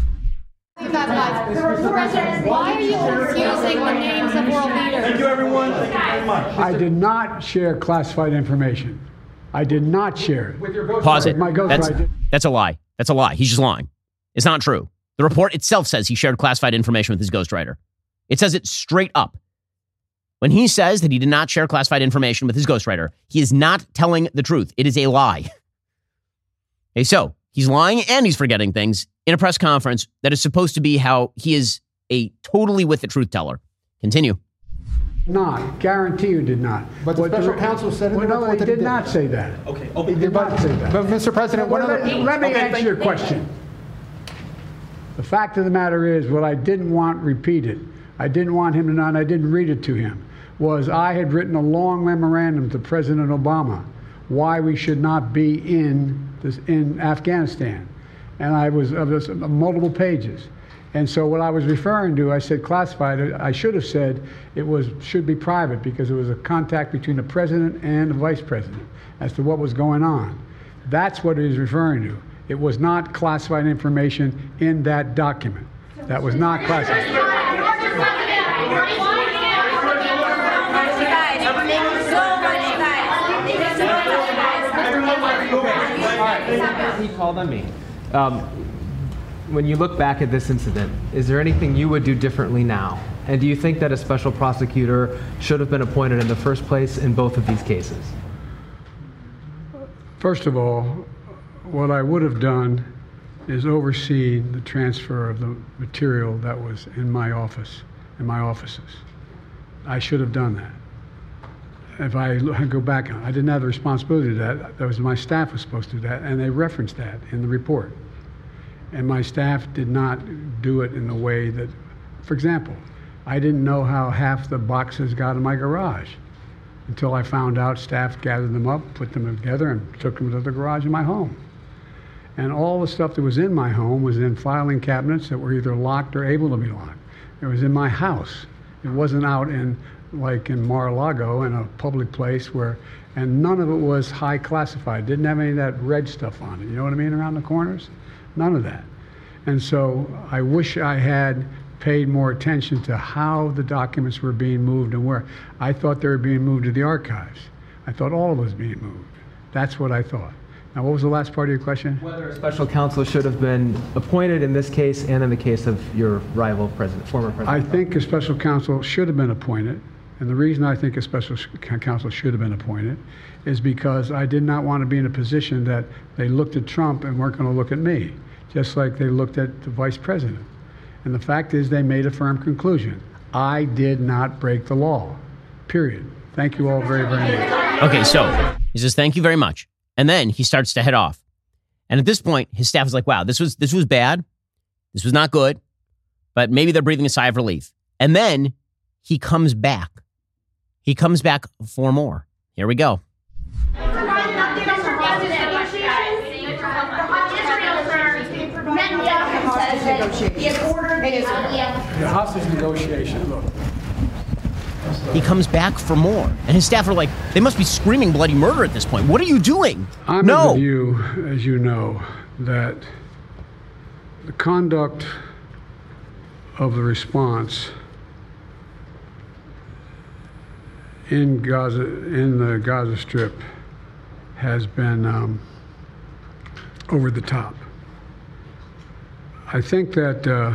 Why are you confusing the names of world leaders? Thank you, everyone. Thank you very much. I did not share classified information. I did not share it. With your ghost Pause it. My ghost That's, did. that's a lie. That's a lie. He's just lying. It's not true. The report itself says he shared classified information with his ghostwriter. It says it straight up. When he says that he did not share classified information with his ghostwriter, he is not telling the truth. It is a lie. Okay, so he's lying and he's forgetting things in a press conference that is supposed to be how he is a totally with the truth teller. Continue. Not. Guarantee you did not. But the What special counsel said in well, the no, report he that he did did. not say that. Okay. He did not say that. But, Mister President, one Well, of the... let, let me Okay, answer thank- your question. The fact of the matter is, what I didn't want repeated, I didn't want him to know, and I didn't read it to him, was I had written a long memorandum to President Obama why we should not be in this, in Afghanistan. And I was of this multiple pages. And so what I was referring to, I said classified. I should have said it was should be private because it was a contact between the president and the vice president as to what was going on. That's what he was referring to. It was not classified information in that document. That was not classified. He called on me. Um, when you look back at this incident, is there anything you would do differently now? And do you think that a special prosecutor should have been appointed in the first place in both of these cases? First of all, what I would have done is oversee the transfer of the material that was in my office, in my offices. I should have done that. If I go back, I didn't have the responsibility to that. That was my staff was supposed to do that, and they referenced that in the report. And my staff did not do it in the way that, for example, I didn't know how half the boxes got in my garage until I found out staff gathered them up, put them together, and took them to the garage in my home. And all the stuff that was in my home was in filing cabinets that were either locked or able to be locked. It was in my house. It wasn't out in, like in Mar-a-Lago, in a public place where, and none of it was high classified. Didn't have any of that red stuff on it. You know what I mean, around the corners? None of that. And so I wish I had paid more attention to how the documents were being moved and where. I thought they were being moved to the archives. I thought all of it was being moved. That's what I thought. Now, what was the last part of your question? Whether a special counsel should have been appointed in this case and in the case of your rival president, former president. I think a special counsel should have been appointed. And the reason I think a special counsel should have been appointed is because I did not want to be in a position that they looked at Trump and weren't going to look at me, just like they looked at the vice president. And the fact is they made a firm conclusion. I did not break the law, period. Thank you all very, very much. Okay, so he says, thank you very much. And then he starts to head off. And at this point, his staff is like, wow, this was this was bad. This was not good. But maybe they're breathing a sigh of relief. And then he comes back. He comes back for more. Here we go. negotiations. He has ordered Hey, the I D F. The hostage negotiation, look. He comes back for more. And his staff are like, they must be screaming bloody murder at this point. What are you doing? I'm no. of the view, as you know, that the conduct of the response in Gaza, in the Gaza Strip, has been um, over the top. I think that, uh,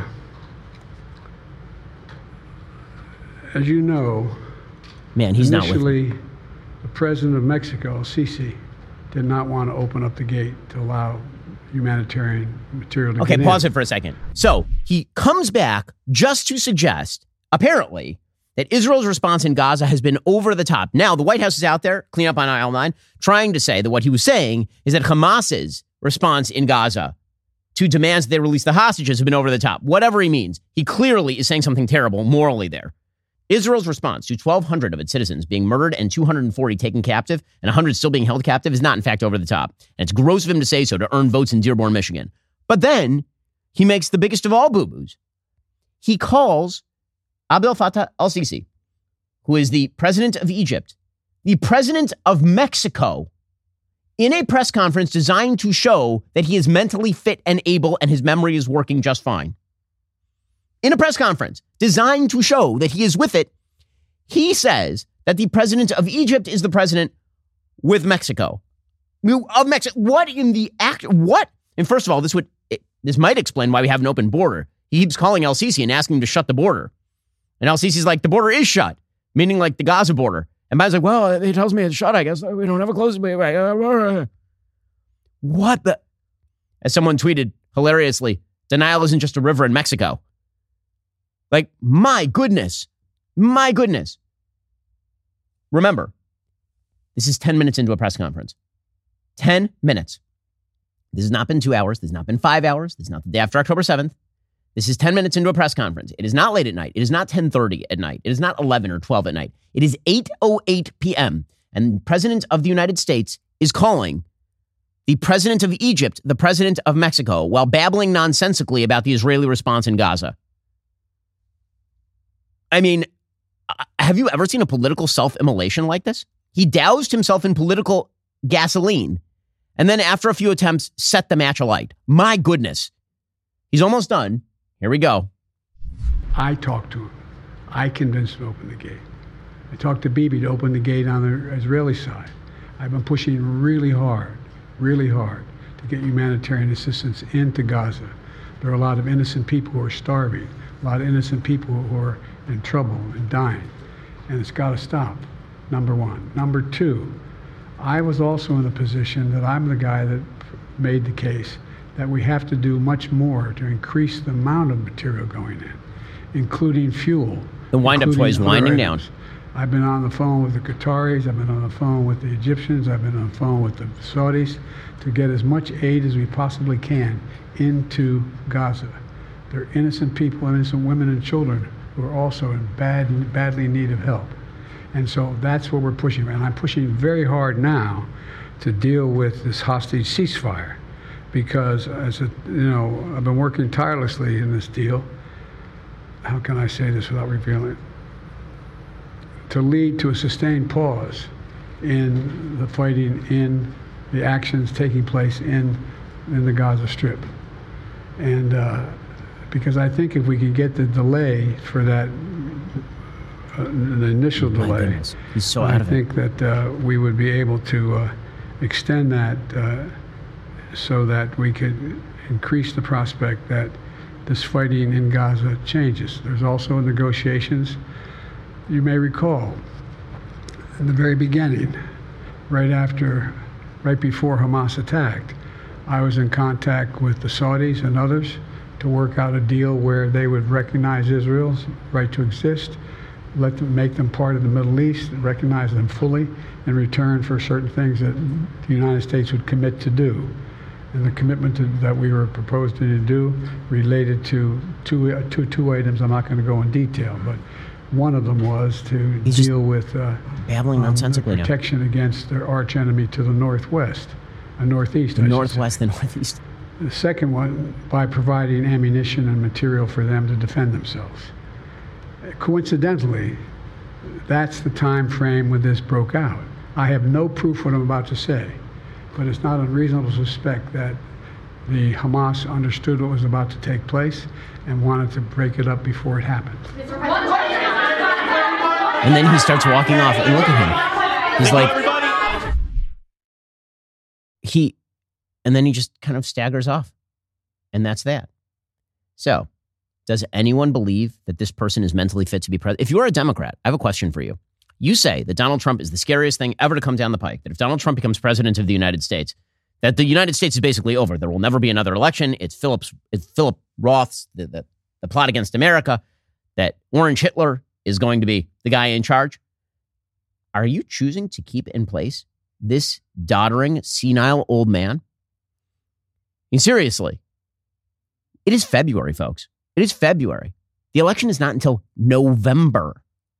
as you know, man, he's initially, not with the president of Mexico, Sisi, did not want to open up the gate to allow humanitarian material to Okay, get pause in. it for a second. So he comes back just to suggest, apparently, that Israel's response in Gaza has been over the top. Now, the White House is out there, clean up on aisle nine, trying to say that what he was saying is that Hamas's response in Gaza to demands that they release the hostages have been over the top. Whatever he means, he clearly is saying something terrible morally there. Israel's response to twelve hundred of its citizens being murdered and two hundred forty taken captive and one hundred still being held captive is not, in fact, over the top. And it's gross of him to say so to earn votes in Dearborn, Michigan. But then he makes the biggest of all boo-boos. He calls Abdel Fattah al-Sisi, who is the president of Egypt, the president of Mexico, in a press conference designed to show that he is mentally fit and able and his memory is working just fine. In a press conference designed to show that he is with it, he says that the president of Egypt is the president with Mexico. Of Mexico. What in the act? What? And first of all, this would it, this might explain why we have an open border. He keeps calling El-Sisi and asking him to shut the border. And El-Sisi's like, the border is shut, meaning like the Gaza border. And Biden's like, well, he tells me it's shut, I guess. We don't have a closed. What the? As someone tweeted hilariously, denial isn't just a river in Mexico. Like, my goodness. My goodness. Remember, this is ten minutes into a press conference. ten minutes. This has not been two hours. This has not been five hours. This is not the day after October seventh. This is ten minutes into a press conference. It is not late at night. It is not ten thirty at night. It is not eleven or twelve at night. It is eight oh eight p.m. And the president of the United States is calling the president of Egypt the president of Mexico while babbling nonsensically about the Israeli response in Gaza. I mean, have you ever seen a political self-immolation like this? He doused himself in political gasoline and then after a few attempts set the match alight. My goodness. He's almost done. Here we go. I talked to him. I convinced him to open the gate. I talked to Bibi to open the gate on the Israeli side. I've been pushing really hard, really hard to get humanitarian assistance into Gaza. There are a lot of innocent people who are starving, a lot of innocent people who are in trouble and dying. And it's got to stop, number one. Number two, I was also in a position that I'm the guy that made the case that we have to do much more to increase the amount of material going in, including fuel. The wind-up toy is winding down. I've been on the phone with the Qataris, I've been on the phone with the Egyptians, I've been on the phone with the Saudis to get as much aid as we possibly can into Gaza. There are innocent people, innocent women and children who are also in bad, badly in need of help. And so that's what we're pushing. And I'm pushing very hard now to deal with this hostage ceasefire. Because, as a, you know, I've been working tirelessly in this deal. How can I say this without revealing it? To lead to a sustained pause in the fighting, in the actions taking place in in the Gaza Strip, and uh, because I think if we could get the delay for that, uh, the initial My delay, goodness. He's so I out of think it. that uh, we would be able to uh, extend that. Uh, so that we could increase the prospect that this fighting in Gaza changes. There's also negotiations. You may recall, in the very beginning, right after, right before Hamas attacked, I was in contact with the Saudis and others to work out a deal where they would recognize Israel's right to exist, let them make them part of the Middle East, recognize them fully in return for certain things that the United States would commit to do. And the commitment to, that we were proposing to do related to two, uh, two, two items. I'm not going to go in detail, but one of them was to He's deal with uh, babbling nonsensically um, protection now. against their arch enemy to the northwest, uh, northeast. The I should northwest, say. the northeast. The second one, by providing ammunition and material for them to defend themselves. Coincidentally, that's the time frame when this broke out. I have no proof what I'm about to say, but it's not unreasonable to suspect that the Hamas understood what was about to take place and wanted to break it up before it happened. And then he starts walking off, and look at him. He's like, he, and then he just kind of staggers off. And that's that. So, does anyone believe that this person is mentally fit to be president? If you're a Democrat, I have a question for you. You say that Donald Trump is the scariest thing ever to come down the pike, that if Donald Trump becomes president of the United States, that the United States is basically over. There will never be another election. It's Philip's, it's Philip Roth's, the, the, the plot against America, that Orange Hitler is going to be the guy in charge. Are you choosing to keep in place this doddering, senile old man? I mean, seriously, it is February, folks. It is February. The election is not until November.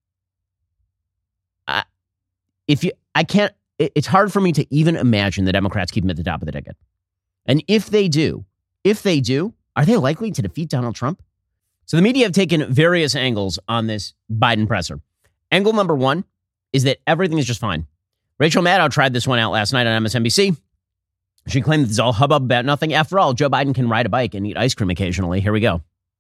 Uh, if you, I can't, it, it's hard for me to even imagine the Democrats keep him at the top of the ticket. And if they do, if they do, are they likely to defeat Donald Trump? So the media have taken various angles on this Biden presser. Angle number one is that everything is just fine. Rachel Maddow tried this one out last night on M S N B C. She claimed that it's all hubbub about nothing. After all, Joe Biden can ride a bike and eat ice cream occasionally. Here we go.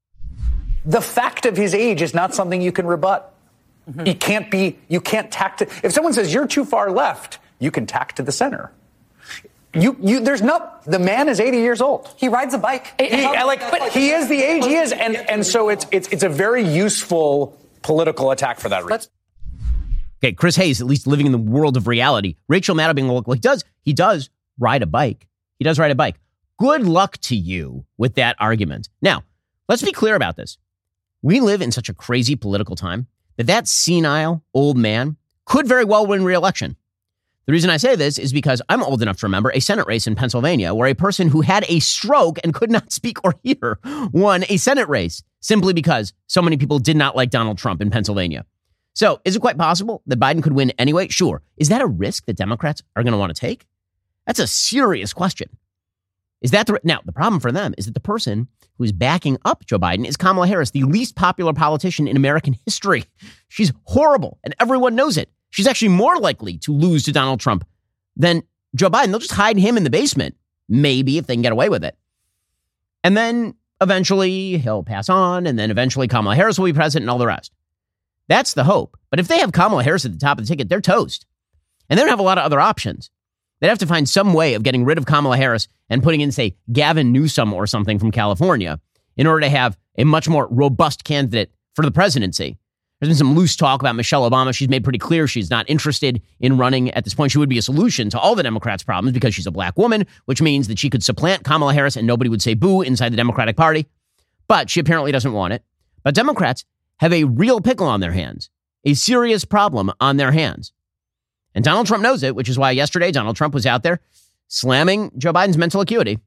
The fact of his age is not something you can rebut. Mm-hmm. He can't be, you can't tack to, if someone says you're too far left, you can tack to the center. You, you, there's not, the man is eighty years old. He rides a bike. He, like, but he is the age he is. And, and so it's, it's, it's a very useful political attack for that reason. Okay, Chris Hayes, at least living in the world of reality. Rachel Maddow being, well, he does, he does ride a bike. He does ride a bike. Good luck to you with that argument. Now, let's be clear about this. We live in such a crazy political time that that senile old man could very well win re-election. The reason I say this is because I'm old enough to remember a Senate race in Pennsylvania where a person who had a stroke and could not speak or hear won a Senate race simply because so many people did not like Donald Trump in Pennsylvania. So is it quite possible that Biden could win anyway? Sure. Is that a risk that Democrats are going to want to take? That's a serious question. Is that the, now, the problem for them is that the person who's backing up Joe Biden is Kamala Harris, the least popular politician in American history. She's horrible, and everyone knows it. She's actually more likely to lose to Donald Trump than Joe Biden. They'll just hide him in the basement, maybe, if they can get away with it. And then eventually he'll pass on, and then eventually Kamala Harris will be president and all the rest. That's the hope. But if they have Kamala Harris at the top of the ticket, they're toast. And they don't have a lot of other options. They'd have to find some way of getting rid of Kamala Harris and putting in, say, Gavin Newsom or something from California in order to have a much more robust candidate for the presidency. There's been some loose talk about Michelle Obama. She's made pretty clear she's not interested in running at this point. She would be a solution to all the Democrats' problems because she's a black woman, which means that she could supplant Kamala Harris and nobody would say boo inside the Democratic Party. But she apparently doesn't want it. But Democrats have a real pickle on their hands, a serious problem on their hands. And Donald Trump knows it, which is why yesterday Donald Trump was out there slamming Joe Biden's mental acuity.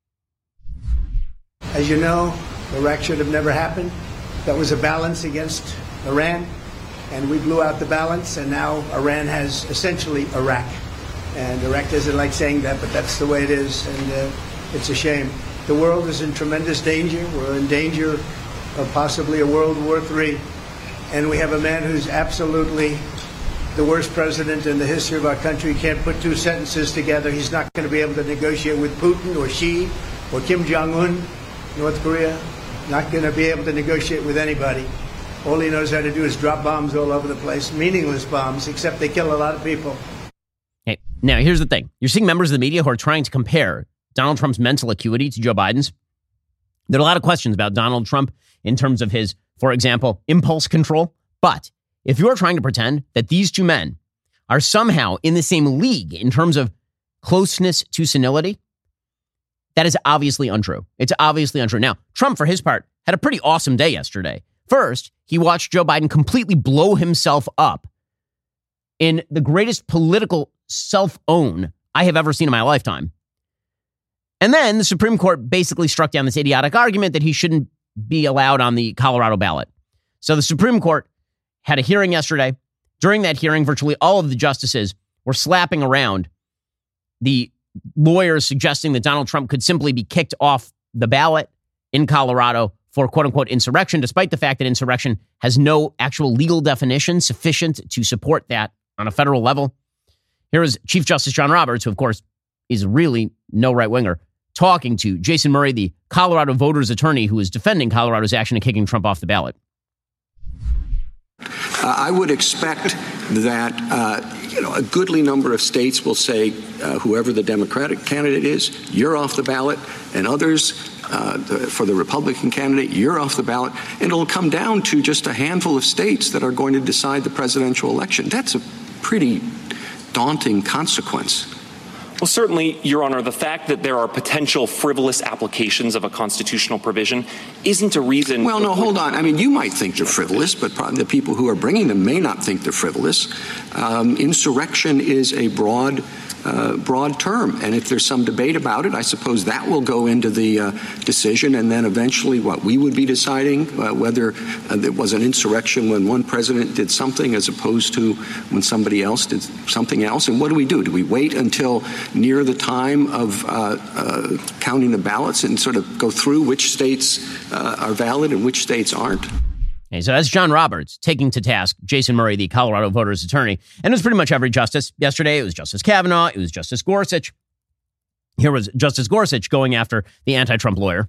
As you know, Iraq should have never happened. That was a balance against Iran, and we blew out the balance, and now Iran has essentially Iraq. And Iraq doesn't like saying that, but that's the way it is, and uh, it's a shame. The world is in tremendous danger. We're in danger of possibly a World War Three, and we have a man who's absolutely the worst president in the history of our country. He can't put two sentences together. He's not going to be able to negotiate with Putin or Xi or Kim Jong-un, North Korea. Not going to be able to negotiate with anybody. All he knows how to do is drop bombs all over the place, meaningless bombs, except they kill a lot of people. Hey, now here's the thing. You're seeing members of the media who are trying to compare Donald Trump's mental acuity to Joe Biden's. There are a lot of questions about Donald Trump in terms of his, for example, impulse control. But if you're trying to pretend that these two men are somehow in the same league in terms of closeness to senility, that is obviously untrue. It's obviously untrue. Now, Trump, for his part, had a pretty awesome day yesterday. First, he watched Joe Biden completely blow himself up in the greatest political self-own I have ever seen in my lifetime. And then the Supreme Court basically struck down this idiotic argument that he shouldn't be allowed on the Colorado ballot. So the Supreme Court had a hearing yesterday. During that hearing, virtually all of the justices were slapping around the lawyers suggesting that Donald Trump could simply be kicked off the ballot in Colorado for quote unquote insurrection, despite the fact that insurrection has no actual legal definition sufficient to support that on a federal level. Here is Chief Justice John Roberts, who of course is really no right winger, talking to Jason Murray, the Colorado voters attorney who is defending Colorado's action in kicking Trump off the ballot. Uh, I would expect that uh, you know a goodly number of states will say uh, whoever the Democratic candidate is, you're off the ballot, and others uh, the, for the Republican candidate, you're off the ballot. And it'll come down to just a handful of states that are going to decide the presidential election. That's a pretty daunting consequence. Well, certainly, Your Honor, the fact that there are potential frivolous applications of a constitutional provision isn't a reason. Well, no, hold on. I mean, you might think they're frivolous, but probably the people who are bringing them may not think they're frivolous. Um, insurrection is a broad, uh, broad term, and if there's some debate about it, I suppose that will go into the uh, decision, and then eventually, what we would be deciding uh, whether uh, there was an insurrection when one president did something as opposed to when somebody else did something else. And what do we do? Do we wait until near the time of uh, uh, counting the ballots and sort of go through which states uh, are valid and which states aren't? Okay, so that's John Roberts taking to task Jason Murray, the Colorado voters attorney. And it was pretty much every justice. Yesterday, it was Justice Kavanaugh. It was Justice Gorsuch. Here was Justice Gorsuch going after the anti-Trump lawyer.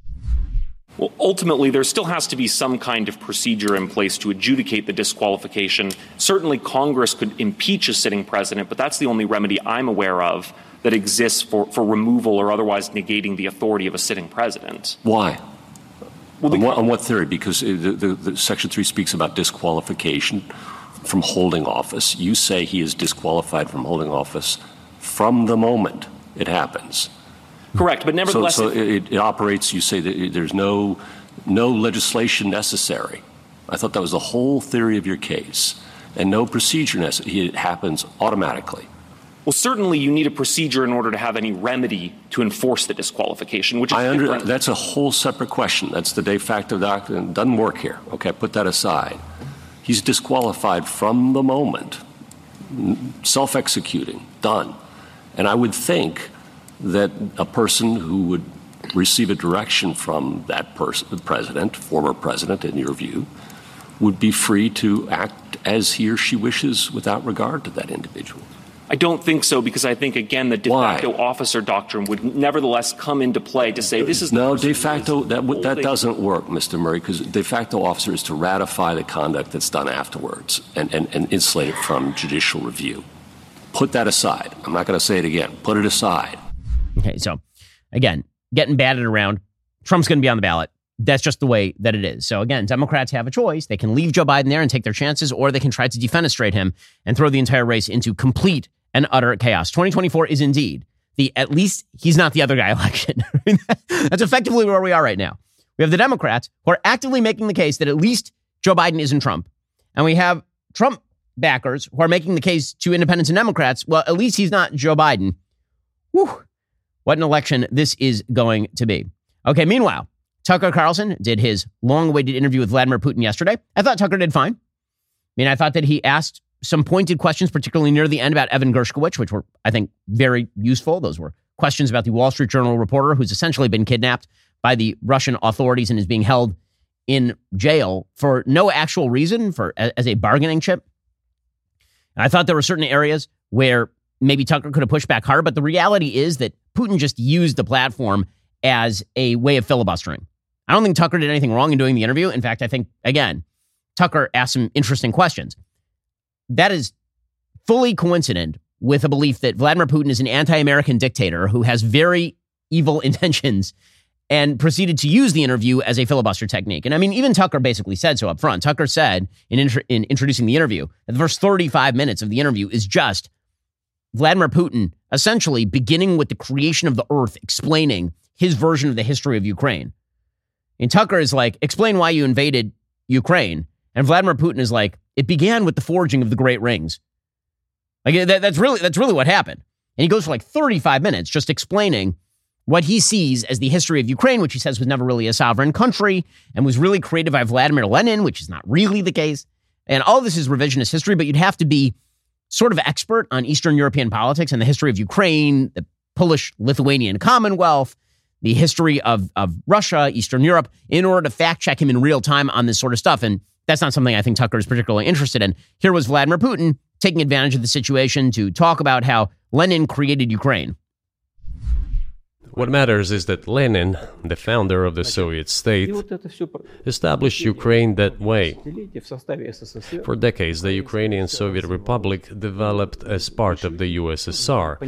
Well, ultimately, there still has to be some kind of procedure in place to adjudicate the disqualification. Certainly, Congress could impeach a sitting president, but that's the only remedy I'm aware of that exists for, for removal or otherwise negating the authority of a sitting president. Why? Well, on, what, on what theory? Because the, the, the Section three speaks about disqualification from holding office. You say he is disqualified from holding office from the moment it happens. Correct, but nevertheless, so, so it, it operates. You say that there's no no legislation necessary. I thought that was the whole theory of your case, and no procedure necessary. It happens automatically. Well, certainly you need a procedure in order to have any remedy to enforce the disqualification, which is I under, different. That's a whole separate question. That's the de facto doctrine. It doesn't work here. Okay, put that aside. He's disqualified from the moment, self-executing, done. And I would think that a person who would receive a direction from that person, the president, former president, in your view, would be free to act as he or she wishes without regard to that individual. I don't think so, because I think, again, the de facto Why? officer doctrine would nevertheless come into play to say this is no de facto. That that doesn't work, Mister Murray, because de facto officer is to ratify the conduct that's done afterwards and, and, and insulate it from judicial review. Put that aside. I'm not going to say it again. Put it aside. Okay, so again, getting batted around. Trump's going to be on the ballot. That's just the way that it is. So again, Democrats have a choice. They can leave Joe Biden there and take their chances, or they can try to defenestrate him and throw the entire race into complete and utter chaos. twenty twenty-four is indeed the, at least he's not the other guy election. That's effectively where we are right now. We have the Democrats who are actively making the case that at least Joe Biden isn't Trump. And we have Trump backers who are making the case to independents and Democrats, well, at least he's not Joe Biden. Whew. What an election this is going to be. Okay, meanwhile, Tucker Carlson did his long-awaited interview with Vladimir Putin yesterday. I thought Tucker did fine. I mean, I thought that he asked some pointed questions, particularly near the end, about Evan Gershkovich, which were, I think, very useful. Those were questions about the Wall Street Journal reporter who's essentially been kidnapped by the Russian authorities and is being held in jail for no actual reason, for as a bargaining chip. And I thought there were certain areas where maybe Tucker could have pushed back harder, but the reality is that Putin just used the platform as a way of filibustering. I don't think Tucker did anything wrong in doing the interview. In fact, I think, again, Tucker asked some interesting questions. That is fully coincident with a belief that Vladimir Putin is an anti-American dictator who has very evil intentions and proceeded to use the interview as a filibuster technique. And I mean, even Tucker basically said so up front. Tucker said in, intro- in introducing the interview that the first thirty-five minutes of the interview is just Vladimir Putin essentially beginning with the creation of the earth, explaining his version of the history of Ukraine. And Tucker is like, explain why you invaded Ukraine. And Vladimir Putin is like, it began with the forging of the Great Rings. Like that, that's really that's really what happened. And he goes for like thirty-five minutes just explaining what he sees as the history of Ukraine, which he says was never really a sovereign country and was really created by Vladimir Lenin, which is not really the case. And all this is revisionist history, but you'd have to be sort of expert on Eastern European politics and the history of Ukraine, the Polish-Lithuanian Commonwealth, the history of, of Russia, Eastern Europe, in order to fact-check him in real time on this sort of stuff. And that's not something I think Tucker is particularly interested in. Here was Vladimir Putin taking advantage of the situation to talk about how Lenin created Ukraine. What matters is that Lenin, the founder of the Soviet state, established Ukraine that way. For decades, the Ukrainian Soviet Republic developed as part of the U S S R.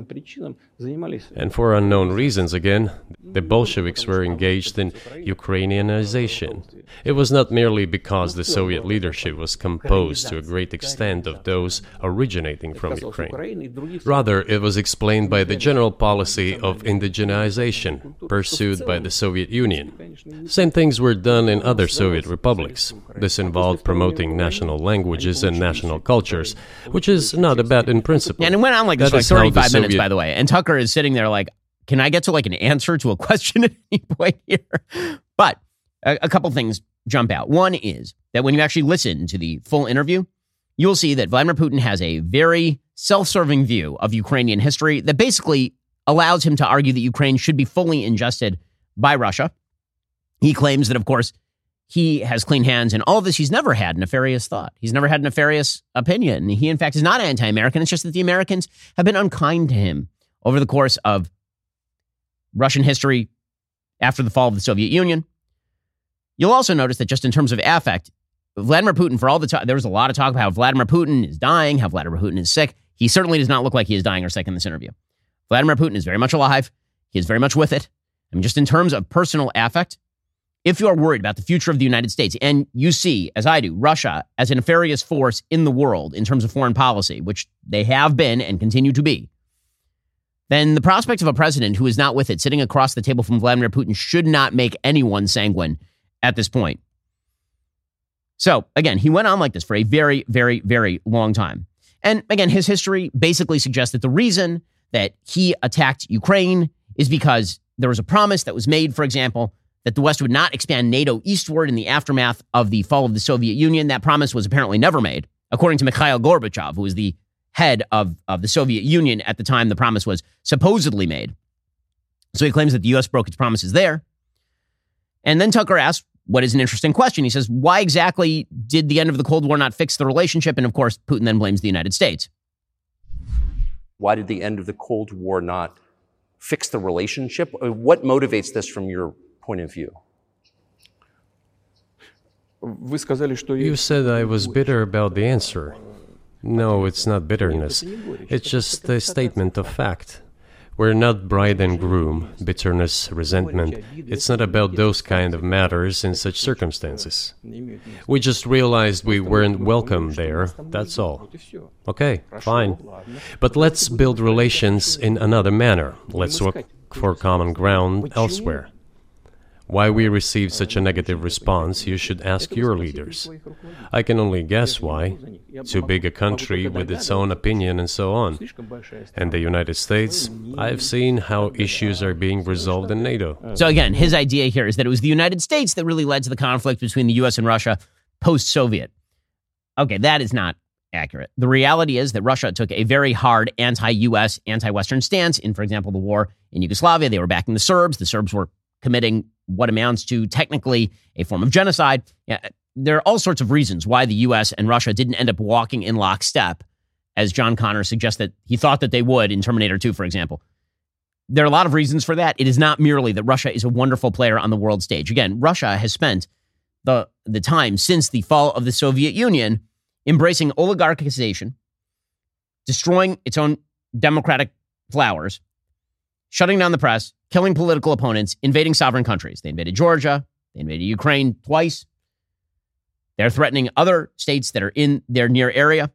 And for unknown reasons, again, the Bolsheviks were engaged in Ukrainianization. It was not merely because the Soviet leadership was composed to a great extent of those originating from Ukraine. Rather, it was explained by the general policy of indigenization pursued by the Soviet Union. Same things were done in other Soviet republics. This involved promoting national languages and national cultures, which is not bad in principle. And it went on like this for like thirty-five minutes, by the way. And Tucker is sitting there like, can I get to like an answer to a question at any point here? But a, a couple things jump out. One is that when you actually listen to the full interview, you'll see that Vladimir Putin has a very self-serving view of Ukrainian history that basically allows him to argue that Ukraine should be fully ingested by Russia. He claims that, of course, he has clean hands in all of this. He's never had nefarious thought. He's never had nefarious opinion. He, in fact, is not anti-American. It's just that the Americans have been unkind to him over the course of Russian history after the fall of the Soviet Union. You'll also notice that just in terms of affect, Vladimir Putin, for all the time, there was a lot of talk about how Vladimir Putin is dying, how Vladimir Putin is sick. He certainly does not look like he is dying or sick in this interview. Vladimir Putin is very much alive. He is very much with it. I mean, just in terms of personal affect, if you are worried about the future of the United States and you see, as I do, Russia as a nefarious force in the world in terms of foreign policy, which they have been and continue to be, then the prospect of a president who is not with it sitting across the table from Vladimir Putin should not make anyone sanguine at this point. So, again, he went on like this for a very, very, very long time. And again, his history basically suggests that the reason that he attacked Ukraine is because there was a promise that was made, for example, that the West would not expand NATO eastward in the aftermath of the fall of the Soviet Union. That promise was apparently never made, according to Mikhail Gorbachev, who was the head of, of the Soviet Union at the time the promise was supposedly made. So he claims that the U S broke its promises there. And then Tucker asks what is an interesting question. He says, why exactly did the end of the Cold War not fix the relationship? And of course, Putin then blames the United States. Why did the end of the Cold War not fix the relationship? What motivates this from your point of view? You said I was bitter about the answer. No, it's not bitterness. It's just a statement of fact. We're not bride and groom, bitterness, resentment. It's not about those kind of matters in such circumstances. We just realized we weren't welcome there, that's all. Okay, fine. But let's build relations in another manner. Let's look for common ground elsewhere. Why we received such a negative response, you should ask your leaders. I can only guess why. Too big a country with its own opinion and so on. And the United States, I've seen how issues are being resolved in NATO. So again, his idea here is that it was the United States that really led to the conflict between the U S and Russia post-Soviet. Okay, that is not accurate. The reality is that Russia took a very hard anti-U S, anti-Western stance in, for example, the war in Yugoslavia. They were backing the Serbs. The Serbs were committing what amounts to technically a form of genocide. Yeah, there are all sorts of reasons why the U S and Russia didn't end up walking in lockstep, as John Connor suggests that he thought that they would in Terminator two, for example. There are a lot of reasons for that. It is not merely that Russia is a wonderful player on the world stage. Again, Russia has spent the, the time since the fall of the Soviet Union embracing oligarchization, destroying its own democratic flowers, shutting down the press, killing political opponents, invading sovereign countries. They invaded Georgia. They invaded Ukraine twice. They're threatening other states that are in their near area.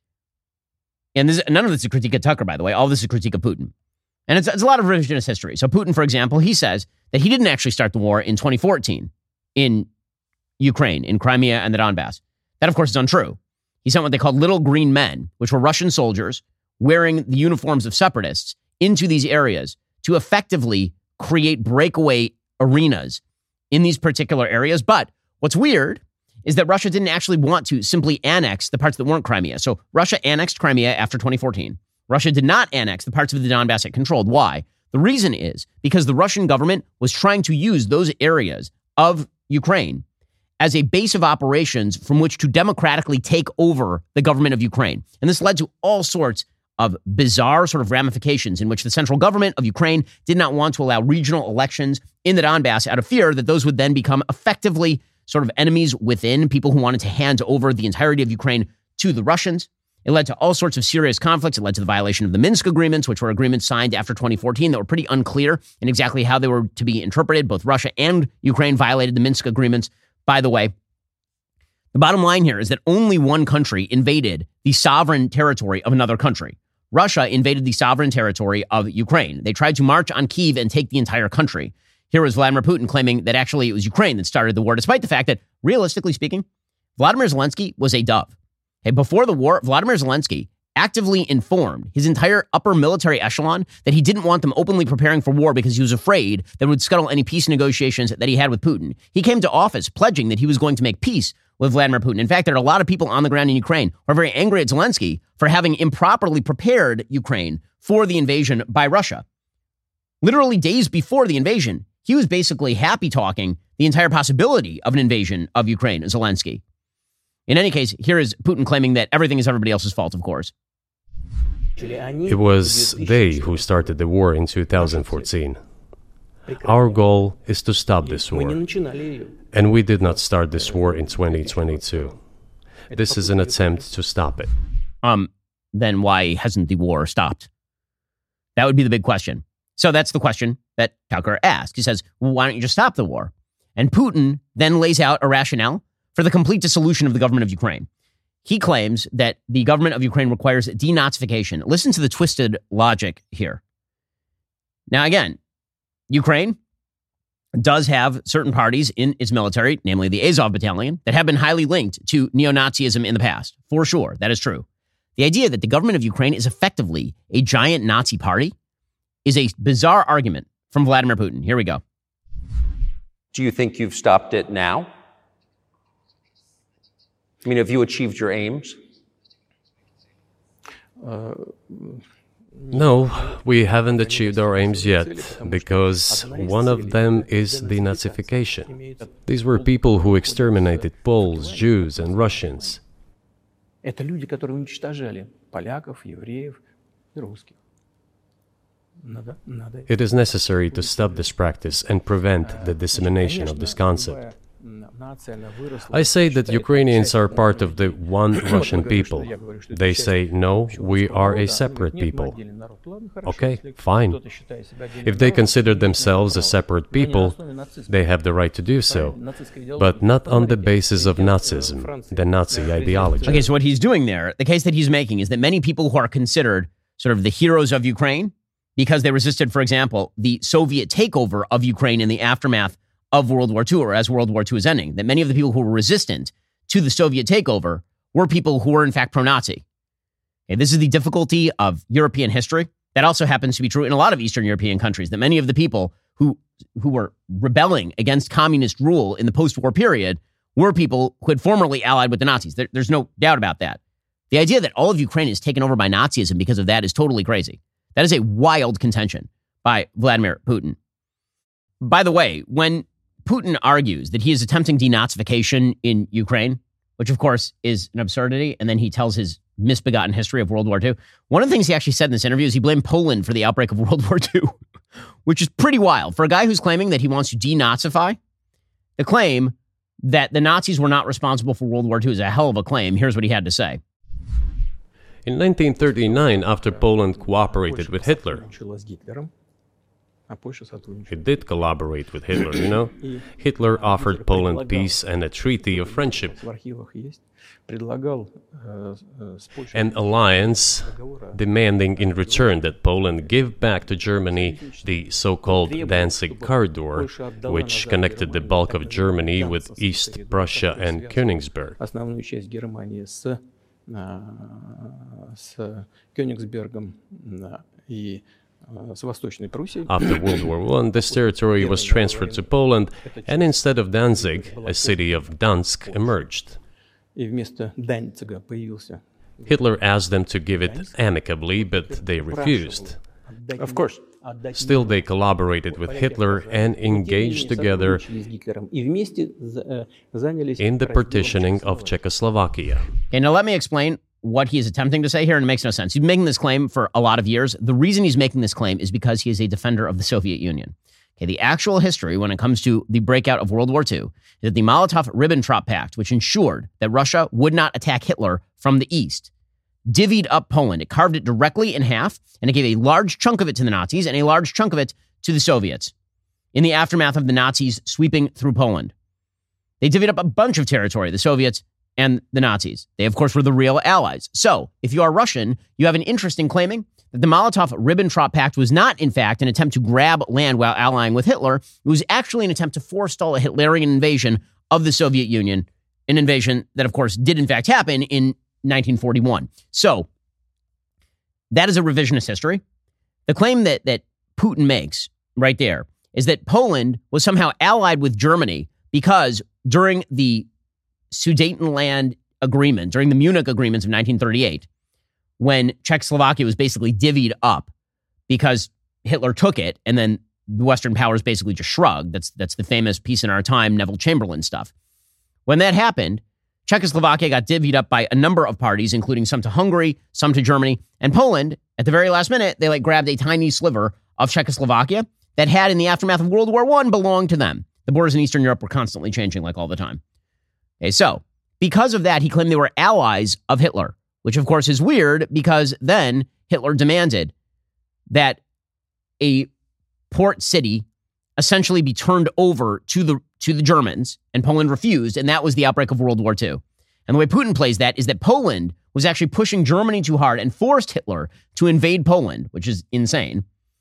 And this, none of this is a critique of Tucker, by the way. All this is a critique of Putin. And it's, it's a lot of revisionist history. So Putin, for example, he says that he didn't actually start the war in twenty fourteen in Ukraine, in Crimea and the Donbass. That, of course, is untrue. He sent what they called little green men, which were Russian soldiers wearing the uniforms of separatists, into these areas to effectively create breakaway arenas in these particular areas. But what's weird is that Russia didn't actually want to simply annex the parts that weren't Crimea. So Russia annexed Crimea after twenty fourteen. Russia did not annex the parts of the Donbass it controlled. Why? The reason is because the Russian government was trying to use those areas of Ukraine as a base of operations from which to democratically take over the government of Ukraine. And this led to all sorts of bizarre sort of ramifications in which the central government of Ukraine did not want to allow regional elections in the Donbass out of fear that those would then become effectively sort of enemies within, people who wanted to hand over the entirety of Ukraine to the Russians. It led to all sorts of serious conflicts. It led to the violation of the Minsk agreements, which were agreements signed after twenty fourteen that were pretty unclear in exactly how they were to be interpreted. Both Russia and Ukraine violated the Minsk agreements. By the way, the bottom line here is that only one country invaded the sovereign territory of another country. Russia invaded the sovereign territory of Ukraine. They tried to march on Kyiv and take the entire country. Here was Vladimir Putin claiming that actually it was Ukraine that started the war, despite the fact that, realistically speaking, Vladimir Zelensky was a dove. Okay, before the war, Vladimir Zelensky actively informed his entire upper military echelon that he didn't want them openly preparing for war because he was afraid that it would scuttle any peace negotiations that he had with Putin. He came to office pledging that he was going to make peace with Vladimir Putin. In fact, there are a lot of people on the ground in Ukraine who are very angry at Zelensky for having improperly prepared Ukraine for the invasion by Russia. Literally days before the invasion, he was basically happy talking the entire possibility of an invasion of Ukraine, Zelensky. In any case, here is Putin claiming that everything is everybody else's fault, of course. It was they who started the war in two thousand fourteen. Our goal is to stop this war. And we did not start this war in twenty twenty-two. This is an attempt to stop it. Um, then why hasn't the war stopped? That would be the big question. So that's the question that Tucker asked. He says, well, why don't you just stop the war? And Putin then lays out a rationale for the complete dissolution of the government of Ukraine. He claims that the government of Ukraine requires denazification. Listen to the twisted logic here. Now, again, Ukraine does have certain parties in its military, namely the Azov Battalion, that have been highly linked to neo-Nazism in the past. For sure, that is true. The idea that the government of Ukraine is effectively a giant Nazi party is a bizarre argument from Vladimir Putin. Here we go. Do you think you've stopped it now? I mean, have you achieved your aims? Uh, no, we haven't achieved our aims yet, because one of them is denazification. These were people who exterminated Poles, Jews, and Russians. Это люди, которые уничтожали поляков, евреев и русских. It is necessary to stop this practice and prevent the dissemination of this concept. I say that Ukrainians are part of the one Russian people. They say, no, we are a separate people. Okay, fine. If they consider themselves a separate people, they have the right to do so, but not on the basis of Nazism, the Nazi ideology. Okay, so what he's doing there, the case that he's making is that many people who are considered sort of the heroes of Ukraine, because they resisted, for example, the Soviet takeover of Ukraine in the aftermath of World War Two, or as World War Two is ending, that many of the people who were resistant to the Soviet takeover were people who were in fact pro-Nazi. Okay, this is the difficulty of European history. That also happens to be true in a lot of Eastern European countries, that many of the people who, who were rebelling against communist rule in the post-war period were people who had formerly allied with the Nazis. There, there's no doubt about that. The idea that all of Ukraine is taken over by Nazism because of that is totally crazy. That is a wild contention by Vladimir Putin. By the way, when Putin argues that he is attempting denazification in Ukraine, which of course is an absurdity, and then he tells his misbegotten history of World War Two, one of the things he actually said in this interview is he blamed Poland for the outbreak of World War Two, which is pretty wild. For a guy who's claiming that he wants to denazify, the claim that the Nazis were not responsible for World War Two is a hell of a claim. Here's what he had to say. In nineteen thirty-nine, after Poland cooperated with Hitler, it did collaborate with Hitler, you know? Hitler offered Poland peace and a treaty of friendship, an alliance demanding in return that Poland give back to Germany the so-called Danzig corridor, which connected the bulk of Germany with East Prussia and Königsberg. After World War One, this territory was transferred to Poland, and instead of Danzig, a city of Dansk emerged. Hitler asked them to give it amicably, but they refused. Of course. Still, they collaborated with Hitler and engaged together in the partitioning of Czechoslovakia. Okay, now let me explain what he is attempting to say here, and it makes no sense. He's making this claim for a lot of years. The reason he's making this claim is because he is a defender of the Soviet Union. Okay, the actual history when it comes to the breakout of World War Two is that the Molotov-Ribbentrop Pact, which ensured that Russia would not attack Hitler from the east, divvied up Poland. It carved it directly in half, and it gave a large chunk of it to the Nazis and a large chunk of it to the Soviets in the aftermath of the Nazis sweeping through Poland. They divvied up a bunch of territory, the Soviets and the Nazis. They, of course, were the real allies. So, if you are Russian, you have an interest in claiming that the Molotov-Ribbentrop Pact was not, in fact, an attempt to grab land while allying with Hitler. It was actually an attempt to forestall a Hitlerian invasion of the Soviet Union, an invasion that, of course, did, in fact, happen in nineteen forty-one. So, that is a revisionist history. The claim that, that Putin makes right there is that Poland was somehow allied with Germany because during the Sudetenland Agreement, during the Munich Agreements of nineteen thirty-eight, when Czechoslovakia was basically divvied up because Hitler took it and then the Western powers basically just shrugged. That's, that's the famous Peace in Our Time, Neville Chamberlain stuff. When that happened, Czechoslovakia got divvied up by a number of parties, including some to Hungary, some to Germany, and Poland, at the very last minute, they like grabbed a tiny sliver of Czechoslovakia that had, in the aftermath of World War One, belonged to them. The borders in Eastern Europe were constantly changing, like all the time. Okay, so, because of that, he claimed they were allies of Hitler, which, of course, is weird because then Hitler demanded that a port city essentially be turned over to the to the Germans, and Poland refused, and that was the outbreak of World War Two. And the way Putin plays that is that Poland was actually pushing Germany too hard and forced Hitler to invade Poland, which is insane,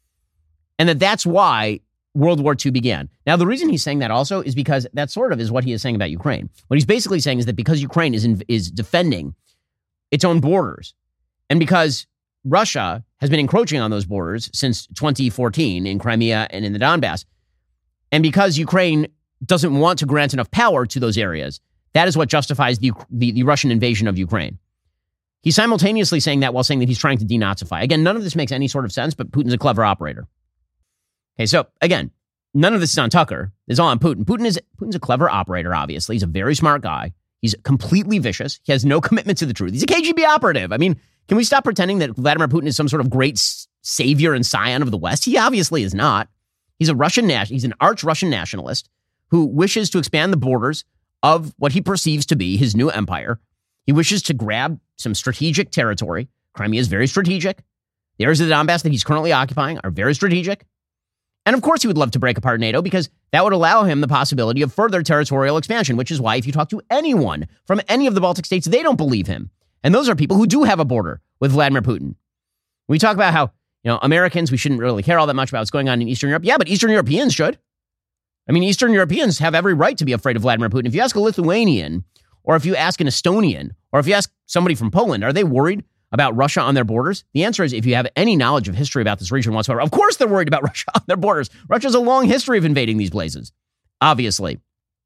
and that that's why World War Two began. Now, the reason he's saying that also is because that sort of is what he is saying about Ukraine. What he's basically saying is that because Ukraine is in, is defending its own borders, and because Russia has been encroaching on those borders since twenty fourteen in Crimea and in the Donbass, and because Ukraine doesn't want to grant enough power to those areas, that is what justifies the, the, the Russian invasion of Ukraine. He's simultaneously saying that while saying that he's trying to denazify. Again, none of this makes any sort of sense, but Putin's a clever operator. Okay, so again, none of this is on Tucker. It's all on Putin. Putin is Putin's a clever operator, obviously. He's a very smart guy. He's completely vicious. He has no commitment to the truth. He's a K G B operative. I mean, can we stop pretending that Vladimir Putin is some sort of great savior and scion of the West? He obviously is not. He's a Russian nation. He's an arch-Russian nationalist who wishes to expand the borders of what he perceives to be his new empire. He wishes to grab some strategic territory. Crimea is very strategic. The areas of the Donbass that he's currently occupying are very strategic. And of course, he would love to break apart NATO because that would allow him the possibility of further territorial expansion, which is why if you talk to anyone from any of the Baltic states, they don't believe him. And those are people who do have a border with Vladimir Putin. We talk about how, you know, Americans, we shouldn't really care all that much about what's going on in Eastern Europe. Yeah, but Eastern Europeans should. I mean, Eastern Europeans have every right to be afraid of Vladimir Putin. If you ask a Lithuanian, or if you ask an Estonian, or if you ask somebody from Poland, are they worried about Russia on their borders? The answer is, if you have any knowledge of history about this region whatsoever, of course they're worried about Russia on their borders. Russia has a long history of invading these places, obviously.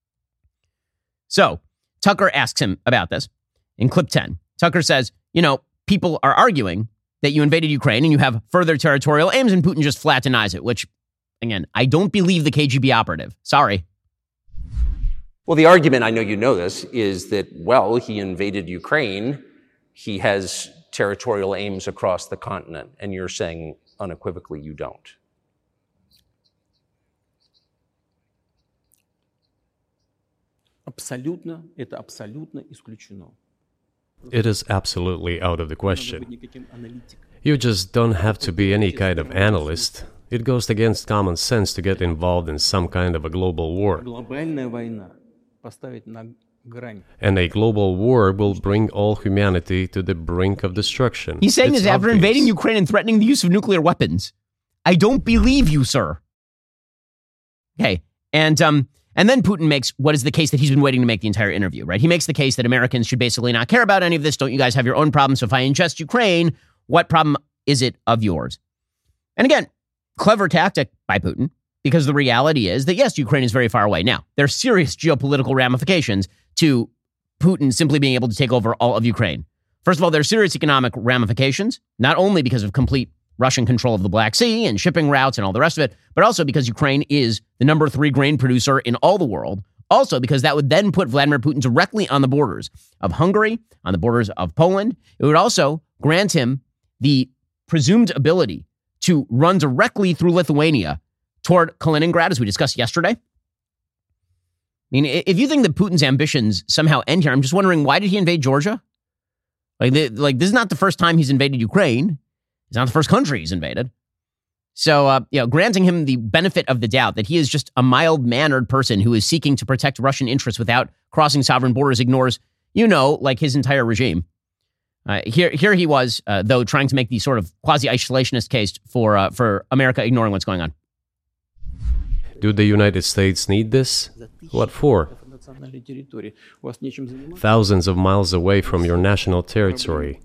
So Tucker asks him about this in clip ten. Tucker says, you know, people are arguing that you invaded Ukraine and you have further territorial aims, and Putin just flat denies it, which, again, I don't believe the K G B operative. Sorry. Well, the argument, I know you know this, is that, well, he invaded Ukraine. He has territorial aims across the continent. And you're saying unequivocally you don't. Абсолютно, это абсолютно исключено. It is absolutely out of the question. You just don't have to be any kind of analyst. It goes against common sense to get involved in some kind of a global war. And a global war will bring all humanity to the brink of destruction. He's saying It's this after obvious. invading Ukraine and threatening the use of nuclear weapons. I don't believe you, sir. Okay, and um, and then Putin makes what is the case that he's been waiting to make the entire interview, right? He makes the case that Americans should basically not care about any of this. Don't you guys have your own problems? So if I ingest Ukraine, what problem is it of yours? And again, clever tactic by Putin, because the reality is that, yes, Ukraine is very far away. Now, there are serious geopolitical ramifications to Putin simply being able to take over all of Ukraine. First of all, there are serious economic ramifications, not only because of complete Russian control of the Black Sea and shipping routes and all the rest of it, but also because Ukraine is the number three grain producer in all the world. Also because that would then put Vladimir Putin directly on the borders of Hungary, on the borders of Poland. It would also grant him the presumed ability to run directly through Lithuania toward Kaliningrad, as we discussed yesterday. I mean, if you think that Putin's ambitions somehow end here, I'm just wondering, why did he invade Georgia? Like, the, like this is not the first time he's invaded Ukraine. It's not the first country he's invaded. So, uh, you know, granting him the benefit of the doubt that he is just a mild-mannered person who is seeking to protect Russian interests without crossing sovereign borders ignores, you know, like his entire regime. Uh, here, here he was, uh, though, trying to make the sort of quasi-isolationist case for uh, for America ignoring what's going on. Do the United States need this? What for? Thousands of miles away from your national territory.